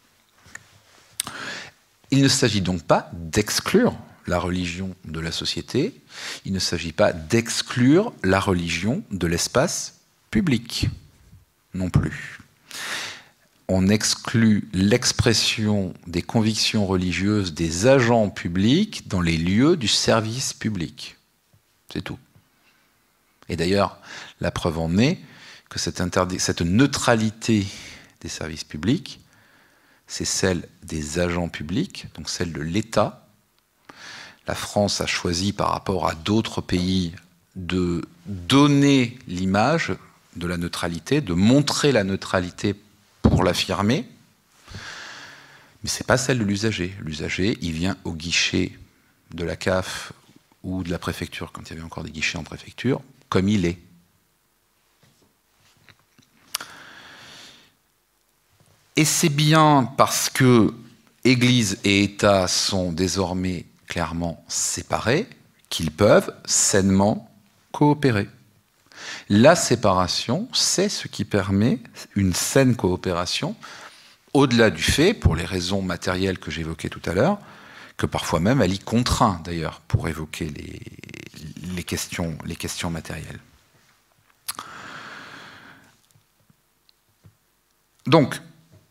Il ne s'agit donc pas d'exclure la religion de la société, il ne s'agit pas d'exclure la religion de l'espace public, non plus. On exclut l'expression des convictions religieuses des agents publics dans les lieux du service public. C'est tout. Et d'ailleurs, la preuve en est que cette neutralité des services publics, c'est celle des agents publics, donc celle de l'État. La France a choisi par rapport à d'autres pays de donner l'image de la neutralité, de montrer la neutralité pour l'affirmer, mais ce n'est pas celle de l'usager. L'usager, il vient au guichet de la CAF ou de la préfecture, quand il y avait encore des guichets en préfecture, comme il est. Et c'est bien parce que Église et État sont désormais clairement séparés qu'ils peuvent sainement coopérer. La séparation, c'est ce qui permet une saine coopération, au-delà du fait, pour les raisons matérielles que j'évoquais tout à l'heure, que parfois même elle y contraint d'ailleurs pour évoquer les questions matérielles. Donc,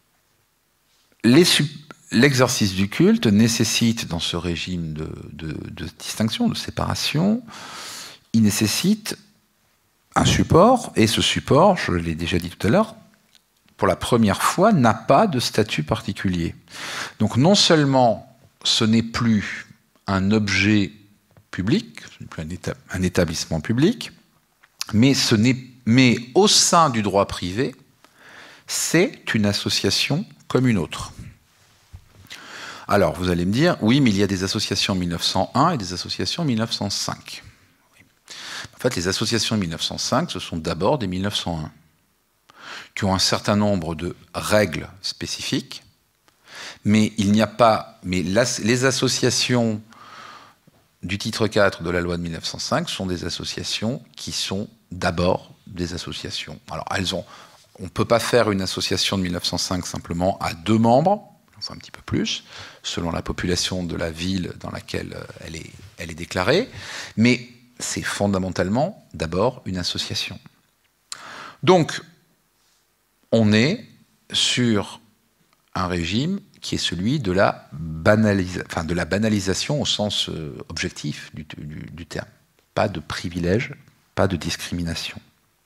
l'exercice du culte nécessite, dans ce régime de distinction, de séparation, il nécessite un support, et ce support, je l'ai déjà dit tout à l'heure, pour la première fois, n'a pas de statut particulier. Donc non seulement ce n'est plus un objet public, ce n'est plus un établissement public, mais au sein du droit privé, c'est une association comme une autre. Alors, vous allez me dire, oui, mais il y a des associations en 1901 et des associations en 1905. En fait, les associations de 1905, ce sont d'abord des 1901, qui ont un certain nombre de règles spécifiques, mais il n'y a pas. Mais les associations du titre 4 de la loi de 1905 sont des associations qui sont d'abord des associations. Alors, on ne peut pas faire une association de 1905 simplement à 2 membres, enfin un petit peu plus, selon la population de la ville dans laquelle elle est déclarée, mais c'est fondamentalement d'abord une association. Donc, on est sur un régime qui est celui de la banalisation au sens objectif du terme. Pas de privilège, pas de discrimination.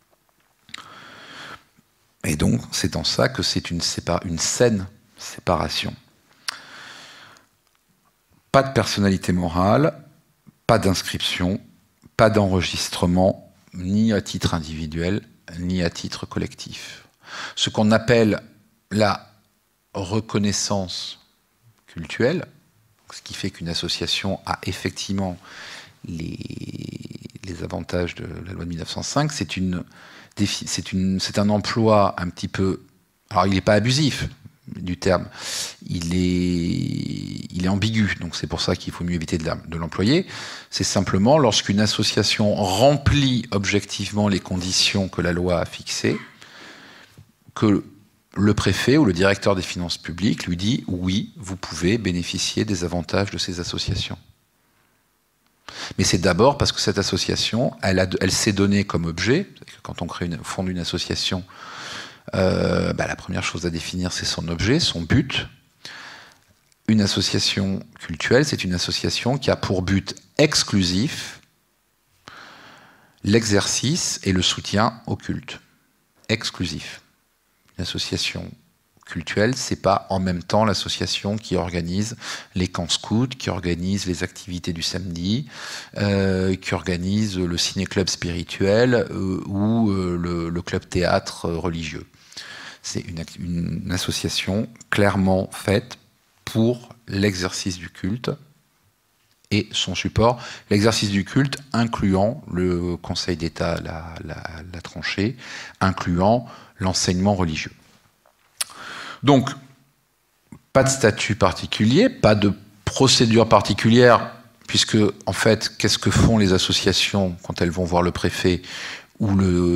Et donc, c'est en ça que c'est une saine séparation. Pas de personnalité morale, pas d'inscription, pas d'enregistrement, ni à titre individuel, ni à titre collectif. Ce qu'on appelle la reconnaissance cultuelle, ce qui fait qu'une association a effectivement les avantages de la loi de 1905, c'est un emploi un petit peu... Alors, il n'est pas abusif du terme, il est ambigu, donc c'est pour ça qu'il faut mieux éviter de l'employer. C'est simplement lorsqu'une association remplit objectivement les conditions que la loi a fixées, que le préfet ou le directeur des finances publiques lui dit « oui, vous pouvez bénéficier des avantages de ces associations ». Mais c'est d'abord parce que cette association, elle s'est donnée comme objet, quand on fonde une association, la première chose à définir, c'est son objet, son but. Une association cultuelle, c'est une association qui a pour but exclusif l'exercice et le soutien au culte. Exclusif. Une association cultuelle, c'est pas en même temps l'association qui organise les camps scouts, qui organise les activités du samedi, qui organise le ciné-club spirituel ou le club théâtre religieux. C'est une association clairement faite pour l'exercice du culte et son support. L'exercice du culte incluant, le Conseil d'État l'a tranché, incluant l'enseignement religieux. Donc, pas de statut particulier, pas de procédure particulière, puisque, en fait, qu'est-ce que font les associations quand elles vont voir le préfet ou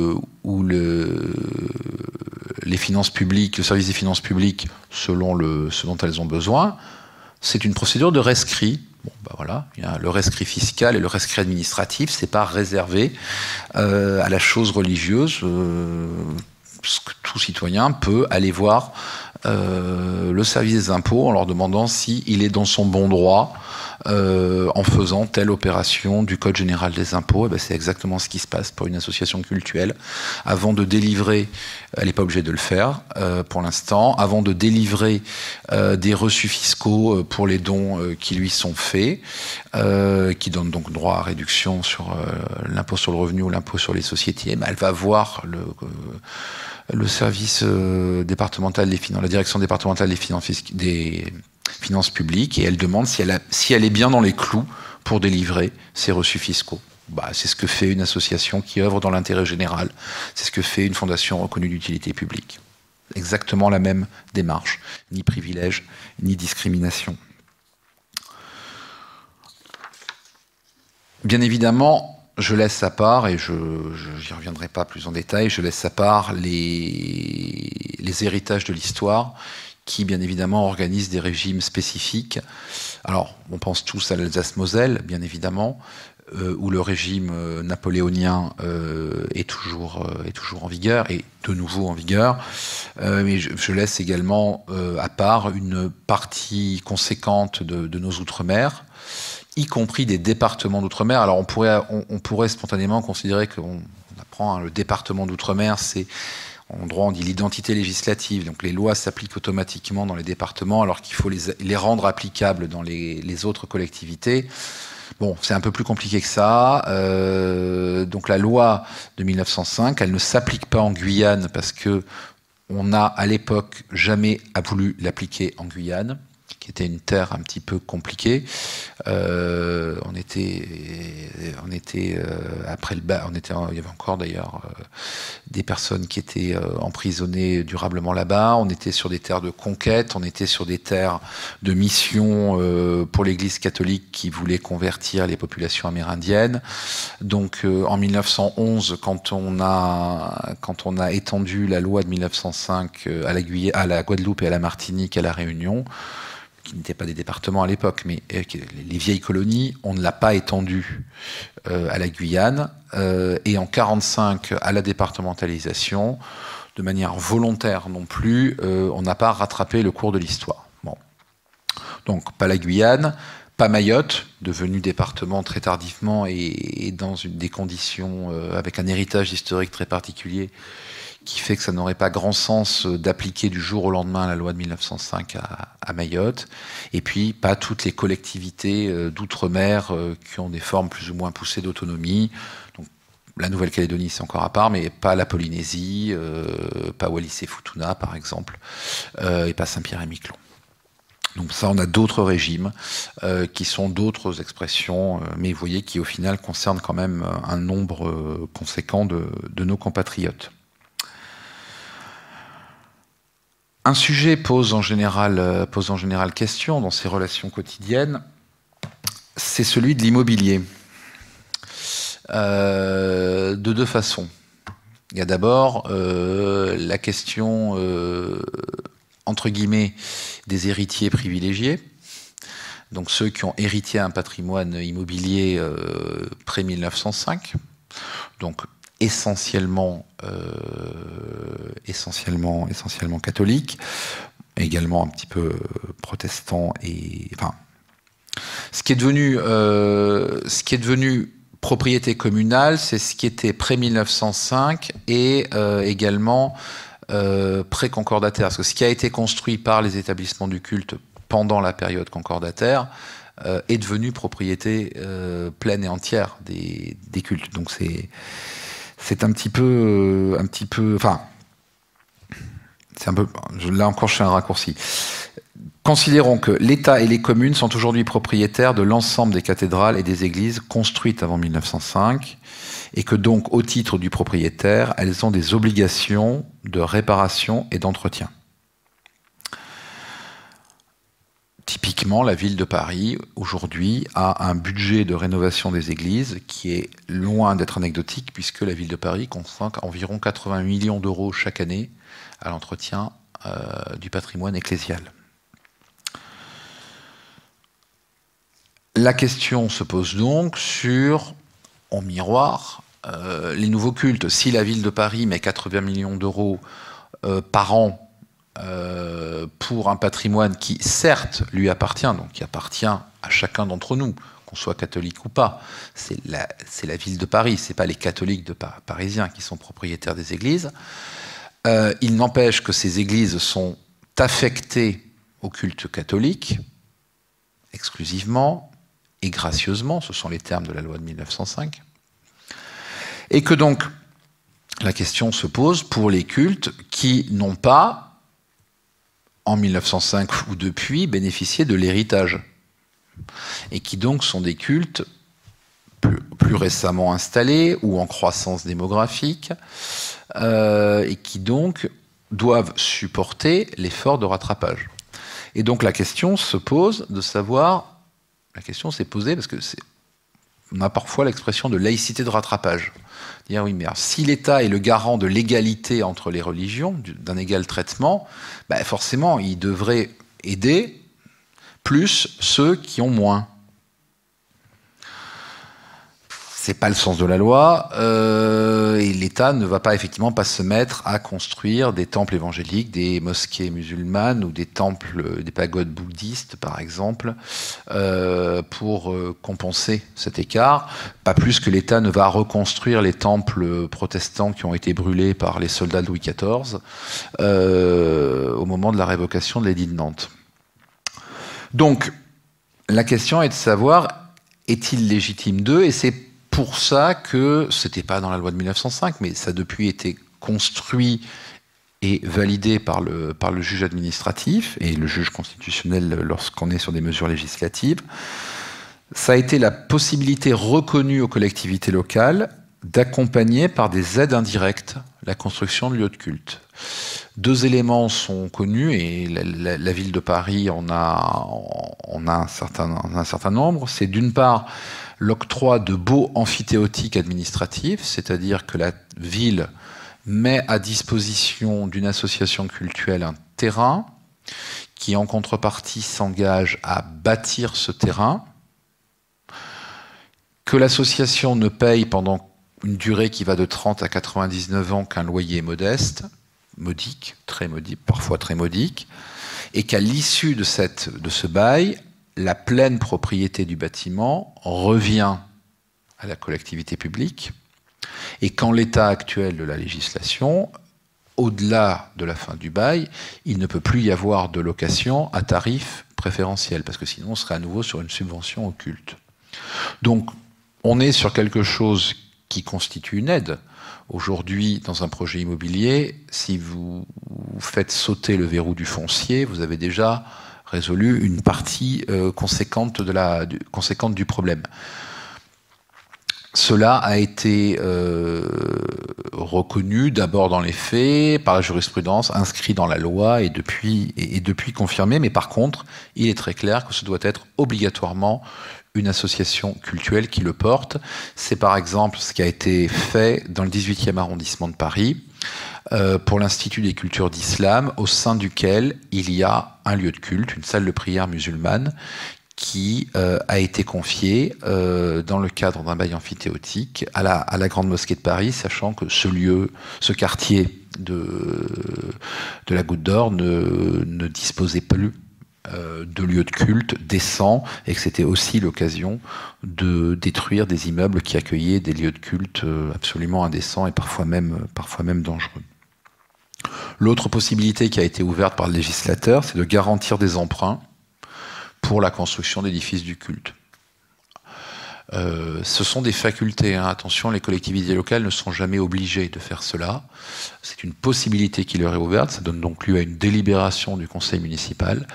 les finances publiques, le service des finances publiques, selon ce dont elles ont besoin? C'est une procédure de rescrit. Bon, voilà, il y a le rescrit fiscal et le rescrit administratif, c'est pas réservé à la chose religieuse. Tout citoyen peut aller voir le service des impôts en leur demandant s'il est dans son bon droit en faisant telle opération du Code général des impôts. C'est exactement ce qui se passe pour une association cultuelle. Avant de délivrer, elle n'est pas obligée de le faire pour l'instant, avant de délivrer des reçus fiscaux pour les dons qui lui sont faits, qui donnent donc droit à réduction sur l'impôt sur le revenu ou l'impôt sur les sociétés, elle va voir le service départemental des finances, la direction départementale des finances publiques, et elle demande si elle est bien dans les clous pour délivrer ses reçus fiscaux. C'est ce que fait une association qui œuvre dans l'intérêt général. C'est ce que fait une fondation reconnue d'utilité publique. Exactement la même démarche. Ni privilège, ni discrimination. Bien évidemment, je laisse à part, et je n'y reviendrai pas plus en détail, je laisse à part les héritages de l'histoire qui, bien évidemment, organisent des régimes spécifiques. Alors, on pense tous à l'Alsace-Moselle, bien évidemment, où le régime napoléonien est toujours en vigueur, et de nouveau en vigueur. Mais je laisse également à part une partie conséquente de nos outre-mer, y compris des départements d'outre-mer. Alors on pourrait spontanément considérer qu'on apprend le département d'outre-mer, c'est en droit on dit l'identité législative, donc les lois s'appliquent automatiquement dans les départements alors qu'il faut les rendre applicables dans les autres collectivités. Bon, c'est un peu plus compliqué que ça. Donc la loi de 1905, elle ne s'applique pas en Guyane parce que on n'a à l'époque jamais voulu l'appliquer en Guyane, qui était une terre un petit peu compliquée. On était après le bas, il y avait encore d'ailleurs des personnes qui étaient emprisonnées durablement là-bas. On était sur des terres de conquête, on était sur des terres de mission pour l'Église catholique qui voulait convertir les populations amérindiennes. Donc en 1911, quand on a étendu la loi de 1905 à la Guadeloupe et à la Martinique, à la Réunion, qui n'étaient pas des départements à l'époque, mais les vieilles colonies, on ne l'a pas étendu à la Guyane, et en 1945, à la départementalisation, de manière volontaire non plus, on n'a pas rattrapé le cours de l'histoire. Bon. Donc, pas la Guyane, pas Mayotte, devenu département très tardivement et dans des conditions avec un héritage historique très particulier, qui fait que ça n'aurait pas grand sens d'appliquer du jour au lendemain la loi de 1905 à Mayotte. Et puis, pas toutes les collectivités d'outre-mer qui ont des formes plus ou moins poussées d'autonomie. Donc, la Nouvelle-Calédonie, c'est encore à part, mais pas la Polynésie, pas Wallis et Futuna, par exemple, et pas Saint-Pierre-et-Miquelon. Donc ça, on a d'autres régimes qui sont d'autres expressions, mais vous voyez qui, au final, concernent quand même un nombre conséquent de nos compatriotes. Un sujet pose en général question dans ces relations quotidiennes, c'est celui de l'immobilier, de deux façons. Il y a d'abord la question, entre guillemets, des héritiers privilégiés. Donc ceux qui ont hérité un patrimoine immobilier pré-1905. Donc essentiellement catholiques, également un petit peu protestants et enfin ce qui est devenu propriété communale, c'est ce qui était pré-1905 et également pré-concordataire. Parce que ce qui a été construit par les établissements du culte pendant la période concordataire est devenu propriété pleine et entière des cultes. Donc c'est un petit peu, enfin, c'est un peu, là encore je fais un raccourci. Considérons que l'État et les communes sont aujourd'hui propriétaires de l'ensemble des cathédrales et des églises construites avant 1905 et que donc, au titre du propriétaire, elles ont des obligations de réparation et d'entretien. Typiquement, la ville de Paris, aujourd'hui, a un budget de rénovation des églises qui est loin d'être anecdotique puisque la ville de Paris consacre environ 80 millions d'euros chaque année à l'entretien du patrimoine ecclésial. La question se pose donc sur, en miroir, les nouveaux cultes. Si la ville de Paris met 80 millions d'euros par an pour un patrimoine qui, certes, lui appartient, donc qui appartient à chacun d'entre nous, qu'on soit catholique ou pas, c'est la ville de Paris, c'est pas les catholiques parisiens qui sont propriétaires des églises. Il n'empêche que ces églises sont affectées au culte catholique, exclusivement, et gracieusement, ce sont les termes de la loi de 1905, et que donc la question se pose pour les cultes qui n'ont pas, en 1905 ou depuis, bénéficié de l'héritage, et qui donc sont des cultes plus récemment installés ou en croissance démographique, et qui donc doivent supporter l'effort de rattrapage. Et donc la question se pose de savoir. La question s'est posée parce que on a parfois l'expression de laïcité de rattrapage. Dire oui, mais alors, si l'État est le garant de l'égalité entre les religions, d'un égal traitement, ben forcément, il devrait aider plus ceux qui ont moins. C'est pas le sens de la loi, et l'État ne va pas effectivement pas se mettre à construire des temples évangéliques, des mosquées musulmanes ou des temples, des pagodes bouddhistes par exemple, pour compenser cet écart. Pas plus que l'État ne va reconstruire les temples protestants qui ont été brûlés par les soldats de Louis XIV au moment de la révocation de l'édit de Nantes. Donc, la question est de savoir, est-il légitime d'eux? Et c'est pour ça que, c'était pas dans la loi de 1905, mais ça a depuis été construit et validé par le juge administratif et le juge constitutionnel lorsqu'on est sur des mesures législatives. Ça a été la possibilité reconnue aux collectivités locales d'accompagner par des aides indirectes la construction de lieux de culte. Deux éléments sont connus et la ville de Paris en a un certain nombre. C'est d'une part l'octroi de baux amphithéotiques administratifs, c'est-à-dire que la ville met à disposition d'une association cultuelle un terrain qui, en contrepartie, s'engage à bâtir ce terrain, que l'association ne paye pendant une durée qui va de 30 à 99 ans qu'un loyer modeste, modique, très modique, parfois très modique, et qu'à l'issue de ce bail, la pleine propriété du bâtiment revient à la collectivité publique, et qu'en l'état actuel de la législation, au-delà de la fin du bail, il ne peut plus y avoir de location à tarif préférentiel, parce que sinon on serait à nouveau sur une subvention au culte. Donc on est sur quelque chose qui constitue une aide. Aujourd'hui, dans un projet immobilier, si vous faites sauter le verrou du foncier, vous avez déjà résolu une partie conséquente du problème. Cela a été reconnu d'abord dans les faits, par la jurisprudence, inscrit dans la loi et depuis confirmé. Mais par contre, il est très clair que ce doit être obligatoirement une association cultuelle qui le porte. C'est par exemple ce qui a été fait dans le 18e arrondissement de Paris pour l'Institut des cultures d'islam, au sein duquel il y a un lieu de culte, une salle de prière musulmane, qui a été confiée dans le cadre d'un bail amphithéotique à la Grande Mosquée de Paris, sachant que ce lieu, ce quartier de la Goutte d'Or ne disposait plus de lieux de culte décents, et que c'était aussi l'occasion de détruire des immeubles qui accueillaient des lieux de culte absolument indécents et parfois même dangereux. L'autre possibilité qui a été ouverte par le législateur, c'est de garantir des emprunts pour la construction d'édifices du culte. Ce sont des facultés, hein. Attention, les collectivités locales ne sont jamais obligées de faire cela. C'est une possibilité qui leur est ouverte, ça donne donc lieu à une délibération du conseil municipal.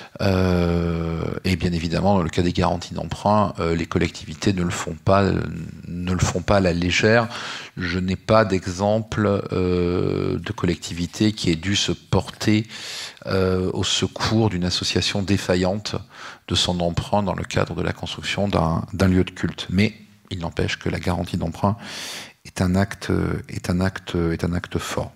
Et bien évidemment, dans le cas des garanties d'emprunt, les collectivités ne le font pas à la légère. Je n'ai pas d'exemple de collectivité qui ait dû se porter au secours d'une association défaillante de son emprunt dans le cadre de la construction d'un lieu de culte. Mais il n'empêche que la garantie d'emprunt est un acte fort.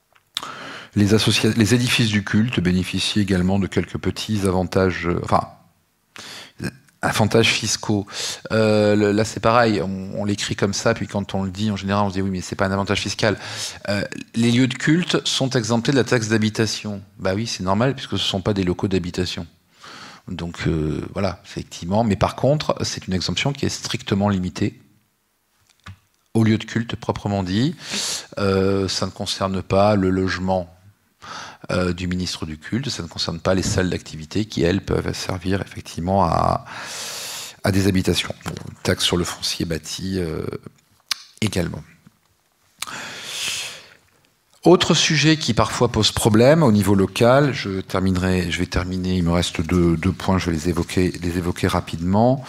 Les édifices du culte bénéficient également de quelques petits avantages, avantages fiscaux. Là, c'est pareil, on l'écrit comme ça, puis quand on le dit, en général, on se dit oui, mais c'est pas un avantage fiscal. Les lieux de culte sont exemptés de la taxe d'habitation. Bah oui, c'est normal, puisque ce ne sont pas des locaux d'habitation. Donc voilà, effectivement. Mais par contre, c'est une exemption qui est strictement limitée au lieu de culte proprement dit. Ça ne concerne pas le logement du ministre du culte, ça ne concerne pas les salles d'activité qui, elles, peuvent servir effectivement à des habitations. Bon, taxe sur le foncier bâti également. Autre sujet qui parfois pose problème au niveau local, je vais terminer, il me reste deux points, je vais les évoquer rapidement.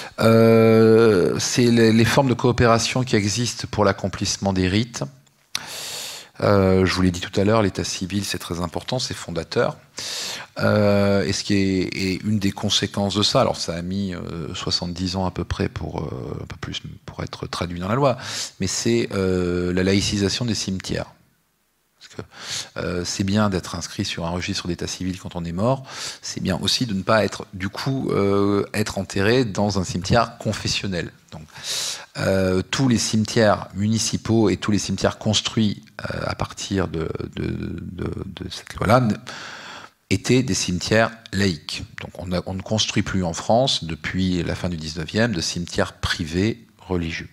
C'est les formes de coopération qui existent pour l'accomplissement des rites. Je vous l'ai dit tout à l'heure, l'état civil c'est très important, c'est fondateur. Et ce qui est une des conséquences de ça, alors ça a mis 70 ans à peu près un peu plus pour être traduit dans la loi, mais c'est la laïcisation des cimetières. C'est bien d'être inscrit sur un registre d'état civil quand on est mort, c'est bien aussi de ne pas être, du coup, être enterré dans un cimetière confessionnel. Donc, tous les cimetières municipaux et tous les cimetières construits à partir de cette loi-là étaient des cimetières laïques. Donc, on ne construit plus en France, depuis la fin du 19e, de cimetières privés religieux.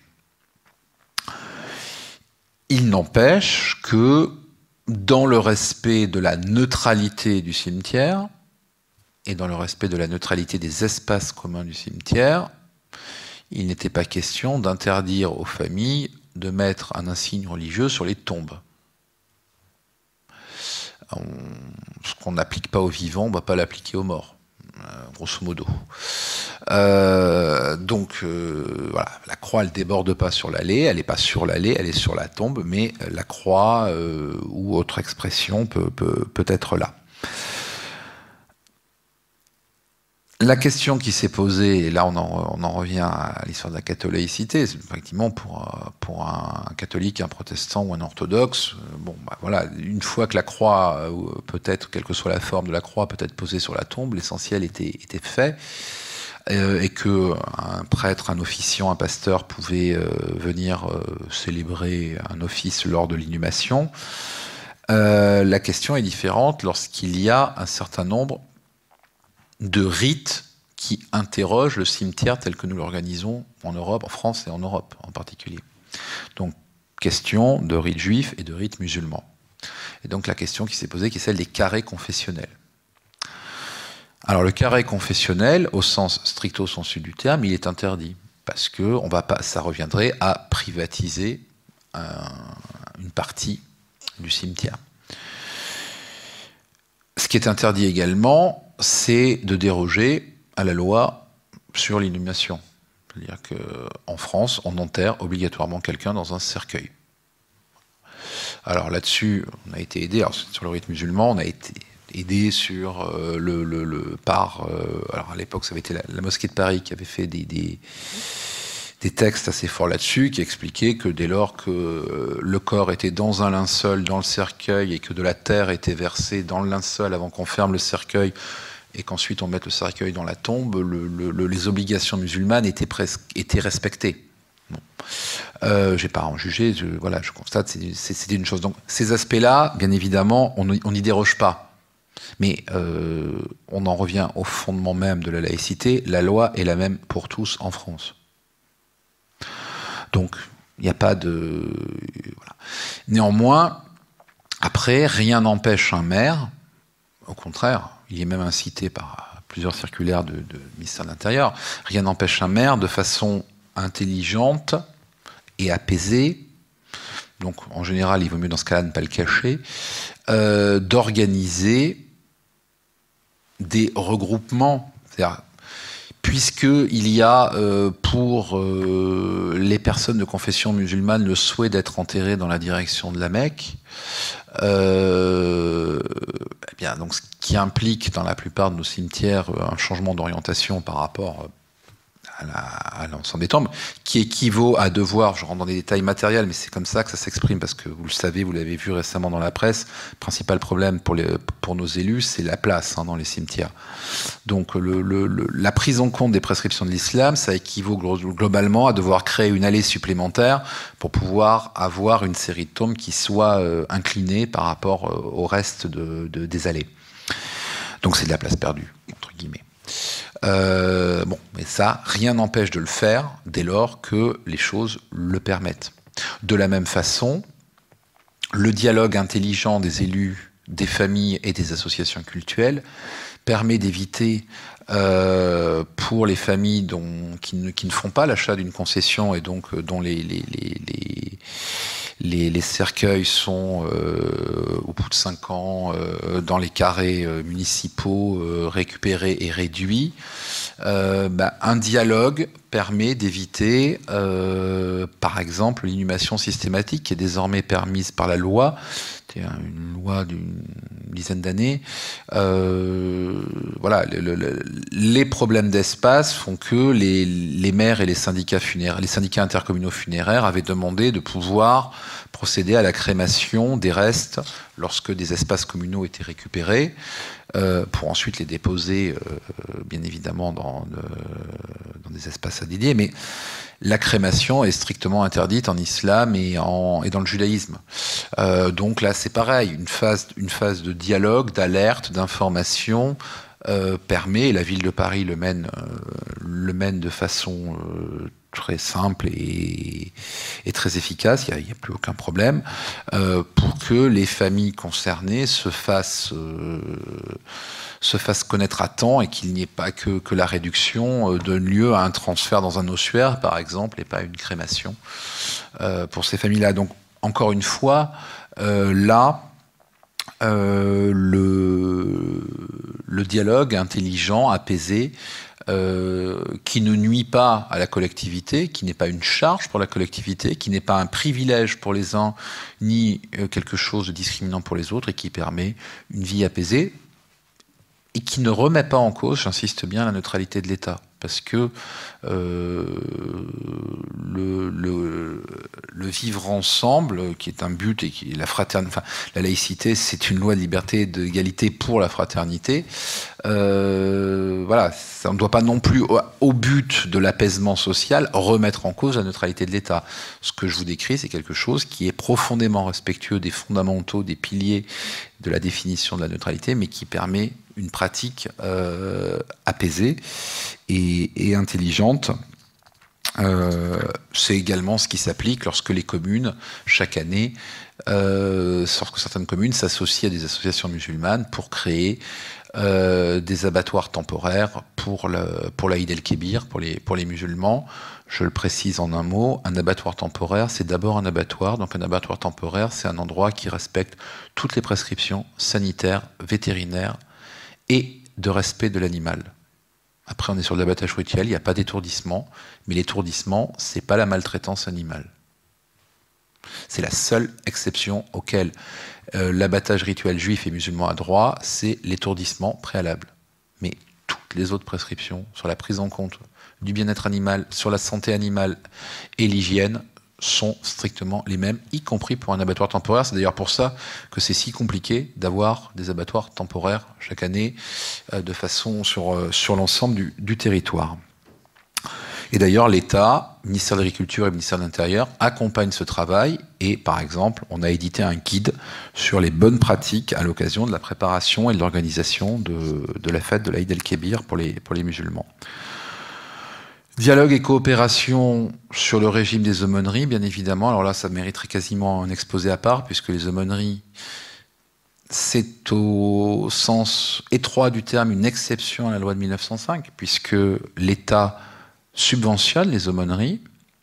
Il n'empêche que dans le respect de la neutralité du cimetière et dans le respect de la neutralité des espaces communs du cimetière, il n'était pas question d'interdire aux familles de mettre un insigne religieux sur les tombes. Ce qu'on n'applique pas aux vivants, on ne va pas l'appliquer aux morts, grosso modo. Donc voilà, la croix elle déborde pas sur l'allée, elle n'est pas sur l'allée, elle est sur la tombe, mais la croix ou autre expression peut être là. La question qui s'est posée, et là on en revient à l'histoire de la catholicité, c'est effectivement pour un catholique, un protestant ou un orthodoxe, bon bah voilà, une fois que la croix, peut-être, quelle que soit la forme de la croix, peut être posée sur la tombe, l'essentiel était fait. Et que un prêtre, un officiant, un pasteur pouvait venir célébrer un office lors de l'inhumation. La question est différente lorsqu'il y a un certain nombre de rites qui interrogent le cimetière tel que nous l'organisons en Europe, en France et en Europe en particulier. Donc, question de rites juifs et de rites musulmans. Et donc la question qui s'est posée, qui est celle des carrés confessionnels. Alors le carré confessionnel, au sens stricto sensu du terme, il est interdit, parce que ça reviendrait à privatiser une partie du cimetière. Ce qui est interdit également, c'est de déroger à la loi sur l'inhumation. C'est-à-dire qu'en France, on enterre obligatoirement quelqu'un dans un cercueil. Alors là-dessus, on a été aidé, alors sur le rite musulman, on a été aidé sur alors à l'époque, ça avait été la mosquée de Paris qui avait fait des textes assez forts là-dessus, qui expliquaient que dès lors que le corps était dans un linceul, dans le cercueil, et que de la terre était versée dans le linceul avant qu'on ferme le cercueil, et qu'ensuite on mette le cercueil dans la tombe, les obligations musulmanes étaient respectées. Bon. J'ai pas à en juger, je constate, c'était une chose. Donc ces aspects-là, bien évidemment, on n'y déroge pas. Mais on en revient au fondement même de la laïcité, la loi est la même pour tous en France. Donc, il n'y a pas de... Voilà. Néanmoins, après, rien n'empêche un maire, au contraire, il est même incité par plusieurs circulaires du ministère de l'Intérieur, rien n'empêche un maire de façon intelligente et apaisée, donc en général, il vaut mieux dans ce cas-là ne pas le cacher, d'organiser des regroupements, c'est-à-dire puisqu'il y a pour les personnes de confession musulmane le souhait d'être enterrées dans la direction de la Mecque, eh bien, donc, ce qui implique dans la plupart de nos cimetières un changement d'orientation par rapport à l'ensemble des tombes, qui équivaut à devoir, je rentre dans des détails matériels, mais c'est comme ça que ça s'exprime, parce que vous le savez, vous l'avez vu récemment dans la presse, le principal problème pour nos élus, c'est la place dans les cimetières. Donc la prise en compte des prescriptions de l'islam, ça équivaut globalement à devoir créer une allée supplémentaire pour pouvoir avoir une série de tombes qui soient inclinées par rapport au reste des allées. Donc c'est de la place perdue, entre guillemets. Bon, mais ça, rien n'empêche de le faire dès lors que les choses le permettent. De la même façon, le dialogue intelligent des élus, des familles et des associations cultuelles permet d'éviter pour les familles qui ne font pas l'achat d'une concession et donc dont les cercueils sont au bout de 5 ans dans les carrés municipaux récupérés et réduits. Un dialogue permet d'éviter par exemple l'inhumation systématique qui est désormais permise par la loi. C'était une loi d'une dizaine d'années. Voilà, les problèmes d'espace font que les maires et les syndicats funéraires, les syndicats intercommunaux funéraires avaient demandé de pouvoir procéder à la crémation des restes lorsque des espaces communaux étaient récupérés, pour ensuite les déposer, bien évidemment, dans des espaces dédiés. Mais la crémation est strictement interdite en islam et dans le judaïsme. Donc là, c'est pareil, une phase de dialogue, d'alerte, d'information permet, et la ville de Paris le mène de façon très simple et très efficace, il n'y a plus aucun problème, pour que les familles concernées se fassent connaître à temps et qu'il n'y ait pas que la réduction donne lieu à un transfert dans un ossuaire, par exemple, et pas une crémation pour ces familles-là. Donc, encore une fois, là, le dialogue intelligent, apaisé, qui ne nuit pas à la collectivité, qui n'est pas une charge pour la collectivité, qui n'est pas un privilège pour les uns, ni quelque chose de discriminant pour les autres, et qui permet une vie apaisée, et qui ne remet pas en cause, j'insiste bien, la neutralité de l'État. Parce que le vivre ensemble, qui est un but, et qui est la laïcité, c'est une loi de liberté et d'égalité pour la fraternité. Voilà, ça, on ne doit pas non plus, au but de l'apaisement social, remettre en cause la neutralité de l'État. Ce que je vous décris, c'est quelque chose qui est profondément respectueux des fondamentaux, des piliers de la définition de la neutralité, mais qui permet une pratique apaisée et intelligente. C'est également ce qui s'applique lorsque les communes, chaque année, sauf que certaines communes s'associent à des associations musulmanes pour créer des abattoirs temporaires pour l'Aïd el-Kébir, pour les musulmans. Je le précise en un mot, un abattoir temporaire, c'est d'abord un abattoir. Donc un abattoir temporaire, c'est un endroit qui respecte toutes les prescriptions sanitaires, vétérinaires et de respect de l'animal. Après, on est sur de l'abattage rituel, il n'y a pas d'étourdissement, mais l'étourdissement, c'est pas la maltraitance animale. C'est la seule exception auquel l'abattage rituel juif et musulman a droit, c'est l'étourdissement préalable. Mais toutes les autres prescriptions sur la prise en compte du bien-être animal, sur la santé animale et l'hygiène sont strictement les mêmes, y compris pour un abattoir temporaire. C'est d'ailleurs pour ça que c'est si compliqué d'avoir des abattoirs temporaires chaque année de façon sur l'ensemble du territoire. Et d'ailleurs, l'État, ministère de l'Agriculture et ministère de l'Intérieur accompagnent ce travail et, par exemple, on a édité un guide sur les bonnes pratiques à l'occasion de la préparation et de l'organisation de la fête de l'Aïd el-Kébir pour les musulmans. Dialogue et coopération sur le régime des aumôneries, bien évidemment. Alors là, ça mériterait quasiment un exposé à part, puisque les aumôneries, c'est au sens étroit du terme une exception à la loi de 1905, puisque l'État subventionne les aumôneries,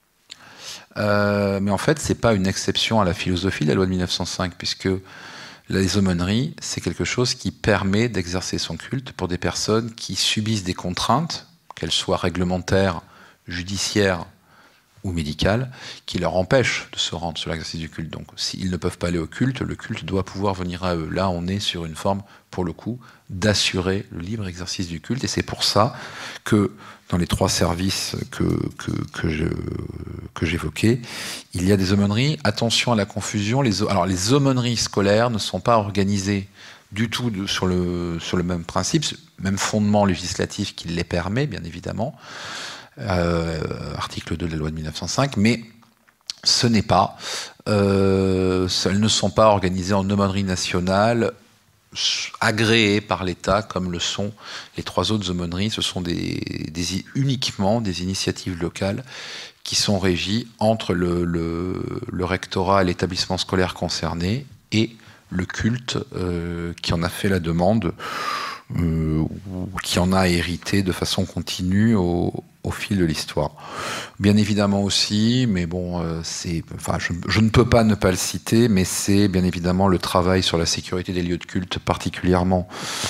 mais en fait, ce n'est pas une exception à la philosophie de la loi de 1905, puisque les aumôneries, c'est quelque chose qui permet d'exercer son culte pour des personnes qui subissent des contraintes, qu'elles soient réglementaires, judiciaires ou médicales, qui leur empêchent de se rendre sur l'exercice du culte. Donc, s'ils ne peuvent pas aller au culte, le culte doit pouvoir venir à eux. Là, on est sur une forme, pour le coup, d'assurer le libre exercice du culte. Et c'est pour ça que, dans les 3 services que j'évoquais, il y a des aumôneries. Attention à la confusion. Alors, les aumôneries scolaires ne sont pas organisées du tout sur le même principe, même fondement législatif qui les permet, bien évidemment, article 2 de la loi de 1905, mais ce n'est pas, elles ne sont pas organisées en aumônerie nationale agréées par l'État comme le sont les 3 autres aumôneries. Ce sont uniquement des initiatives locales qui sont régies entre le rectorat et l'établissement scolaire concerné et le culte qui en a fait la demande ou qui en a hérité de façon continue au fil de l'histoire. Bien évidemment aussi, mais bon, je ne peux pas ne pas le citer, mais c'est bien évidemment le travail sur la sécurité des lieux de culte particulièrement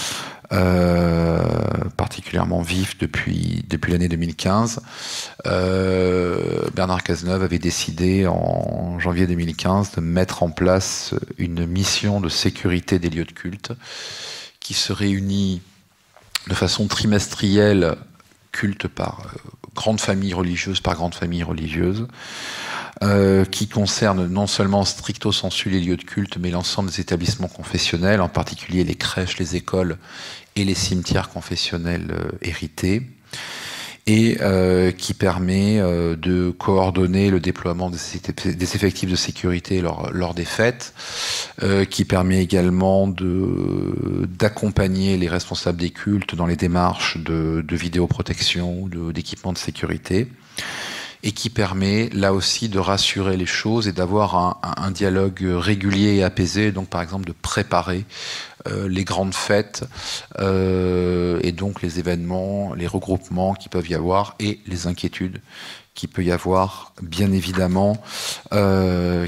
vif depuis l'année 2015. Bernard Cazeneuve avait décidé en janvier 2015 de mettre en place une mission de sécurité des lieux de culte qui se réunit de façon trimestrielle, culte par grande famille religieuse par grande famille religieuse, qui concerne non seulement stricto sensu les lieux de culte, mais l'ensemble des établissements confessionnels, en particulier les crèches, les écoles et les cimetières confessionnels hérités, et qui permet de coordonner le déploiement des effectifs de sécurité lors des fêtes, qui permet également d'accompagner les responsables des cultes dans les démarches de vidéoprotection, d'équipement de sécurité, et qui permet là aussi de rassurer les choses et d'avoir un dialogue régulier et apaisé, donc par exemple de préparer les grandes fêtes et donc les événements, les regroupements qui peuvent y avoir et les inquiétudes qui peut y avoir bien évidemment à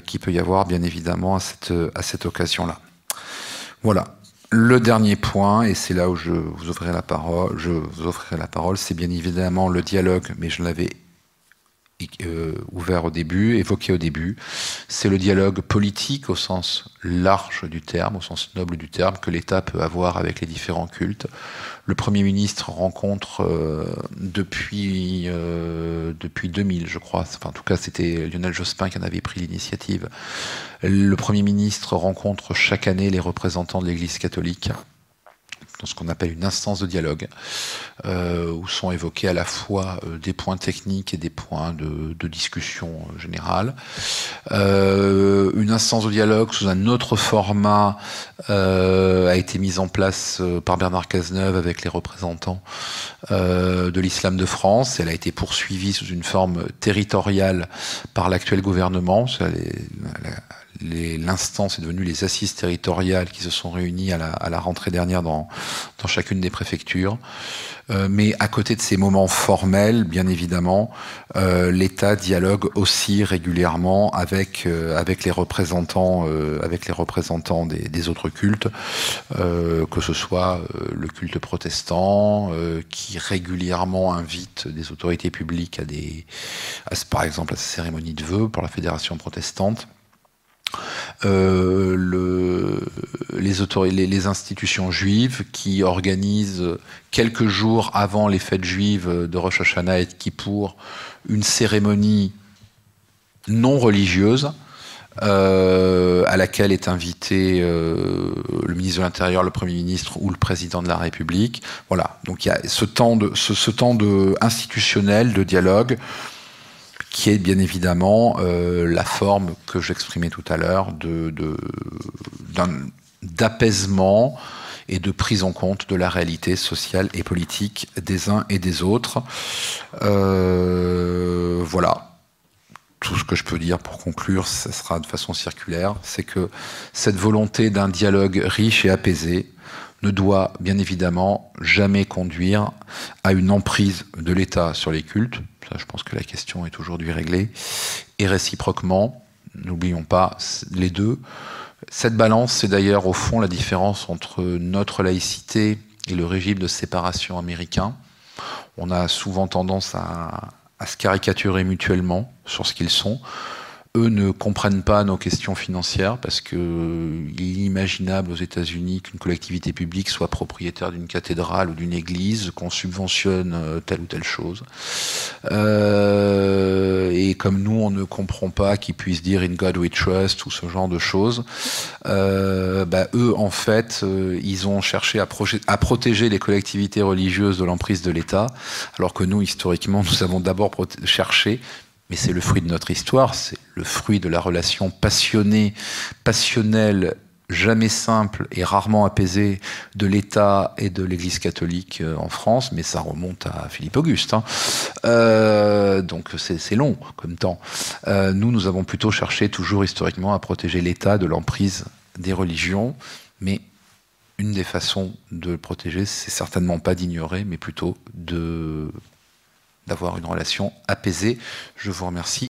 cette occasion-là. Voilà. Le dernier point, et c'est là où je vous offrirai la parole, c'est bien évidemment le dialogue, mais je l'avais ouvert au début, évoqué au début, c'est le dialogue politique au sens large du terme, au sens noble du terme, que l'État peut avoir avec les différents cultes. Le Premier ministre rencontre depuis 2000, je crois, enfin, en tout cas c'était Lionel Jospin qui en avait pris l'initiative. Le Premier ministre rencontre chaque année les représentants de l'Église catholique dans ce qu'on appelle une instance de dialogue, où sont évoqués à la fois des points techniques et des points de discussion générale. Une instance de dialogue sous un autre format a été mise en place par Bernard Cazeneuve avec les représentants de l'islam de France. Elle a été poursuivie sous une forme territoriale par l'actuel gouvernement. L'instance est devenue les assises territoriales qui se sont réunies à la rentrée dernière dans chacune des préfectures. Mais à côté de ces moments formels, bien évidemment, l'État dialogue aussi régulièrement avec les représentants des autres cultes, que ce soit le culte protestant, qui régulièrement invite des autorités publiques par exemple à ces cérémonies de vœux pour la fédération protestante, les institutions juives qui organisent quelques jours avant les fêtes juives de Rosh Hashanah et de Kippour une cérémonie non religieuse à laquelle est invité le ministre de l'Intérieur, le Premier ministre ou le Président de la République. Voilà, donc il y a ce temps institutionnel de dialogue qui est bien évidemment la forme que j'exprimais tout à l'heure d'apaisement et de prise en compte de la réalité sociale et politique des uns et des autres. Voilà. Tout ce que je peux dire pour conclure, ça sera de façon circulaire, c'est que cette volonté d'un dialogue riche et apaisé ne doit bien évidemment jamais conduire à une emprise de l'État sur les cultes. Ça, je pense que la question est aujourd'hui réglée. Et réciproquement, n'oublions pas les deux. Cette balance, c'est d'ailleurs au fond la différence entre notre laïcité et le régime de séparation américain. On a souvent tendance à se caricaturer mutuellement sur ce qu'ils sont. Eux ne comprennent pas nos questions financières parce qu'il est inimaginable aux États-Unis qu'une collectivité publique soit propriétaire d'une cathédrale ou d'une église, qu'on subventionne telle ou telle chose. Et comme nous, on ne comprend pas qu'ils puissent dire "In God we trust" ou ce genre de choses, eux, en fait, ils ont cherché à protéger les collectivités religieuses de l'emprise de l'État, alors que nous, historiquement, nous avons d'abord cherché, mais c'est le fruit de notre histoire, c'est le fruit de la relation passionnelle, jamais simple et rarement apaisée de l'État et de l'Église catholique en France, mais ça remonte à Philippe Auguste. Donc c'est long comme temps. Nous avons plutôt cherché toujours historiquement à protéger l'État de l'emprise des religions, mais une des façons de le protéger, c'est certainement pas d'ignorer, mais plutôt d'avoir une relation apaisée. Je vous remercie.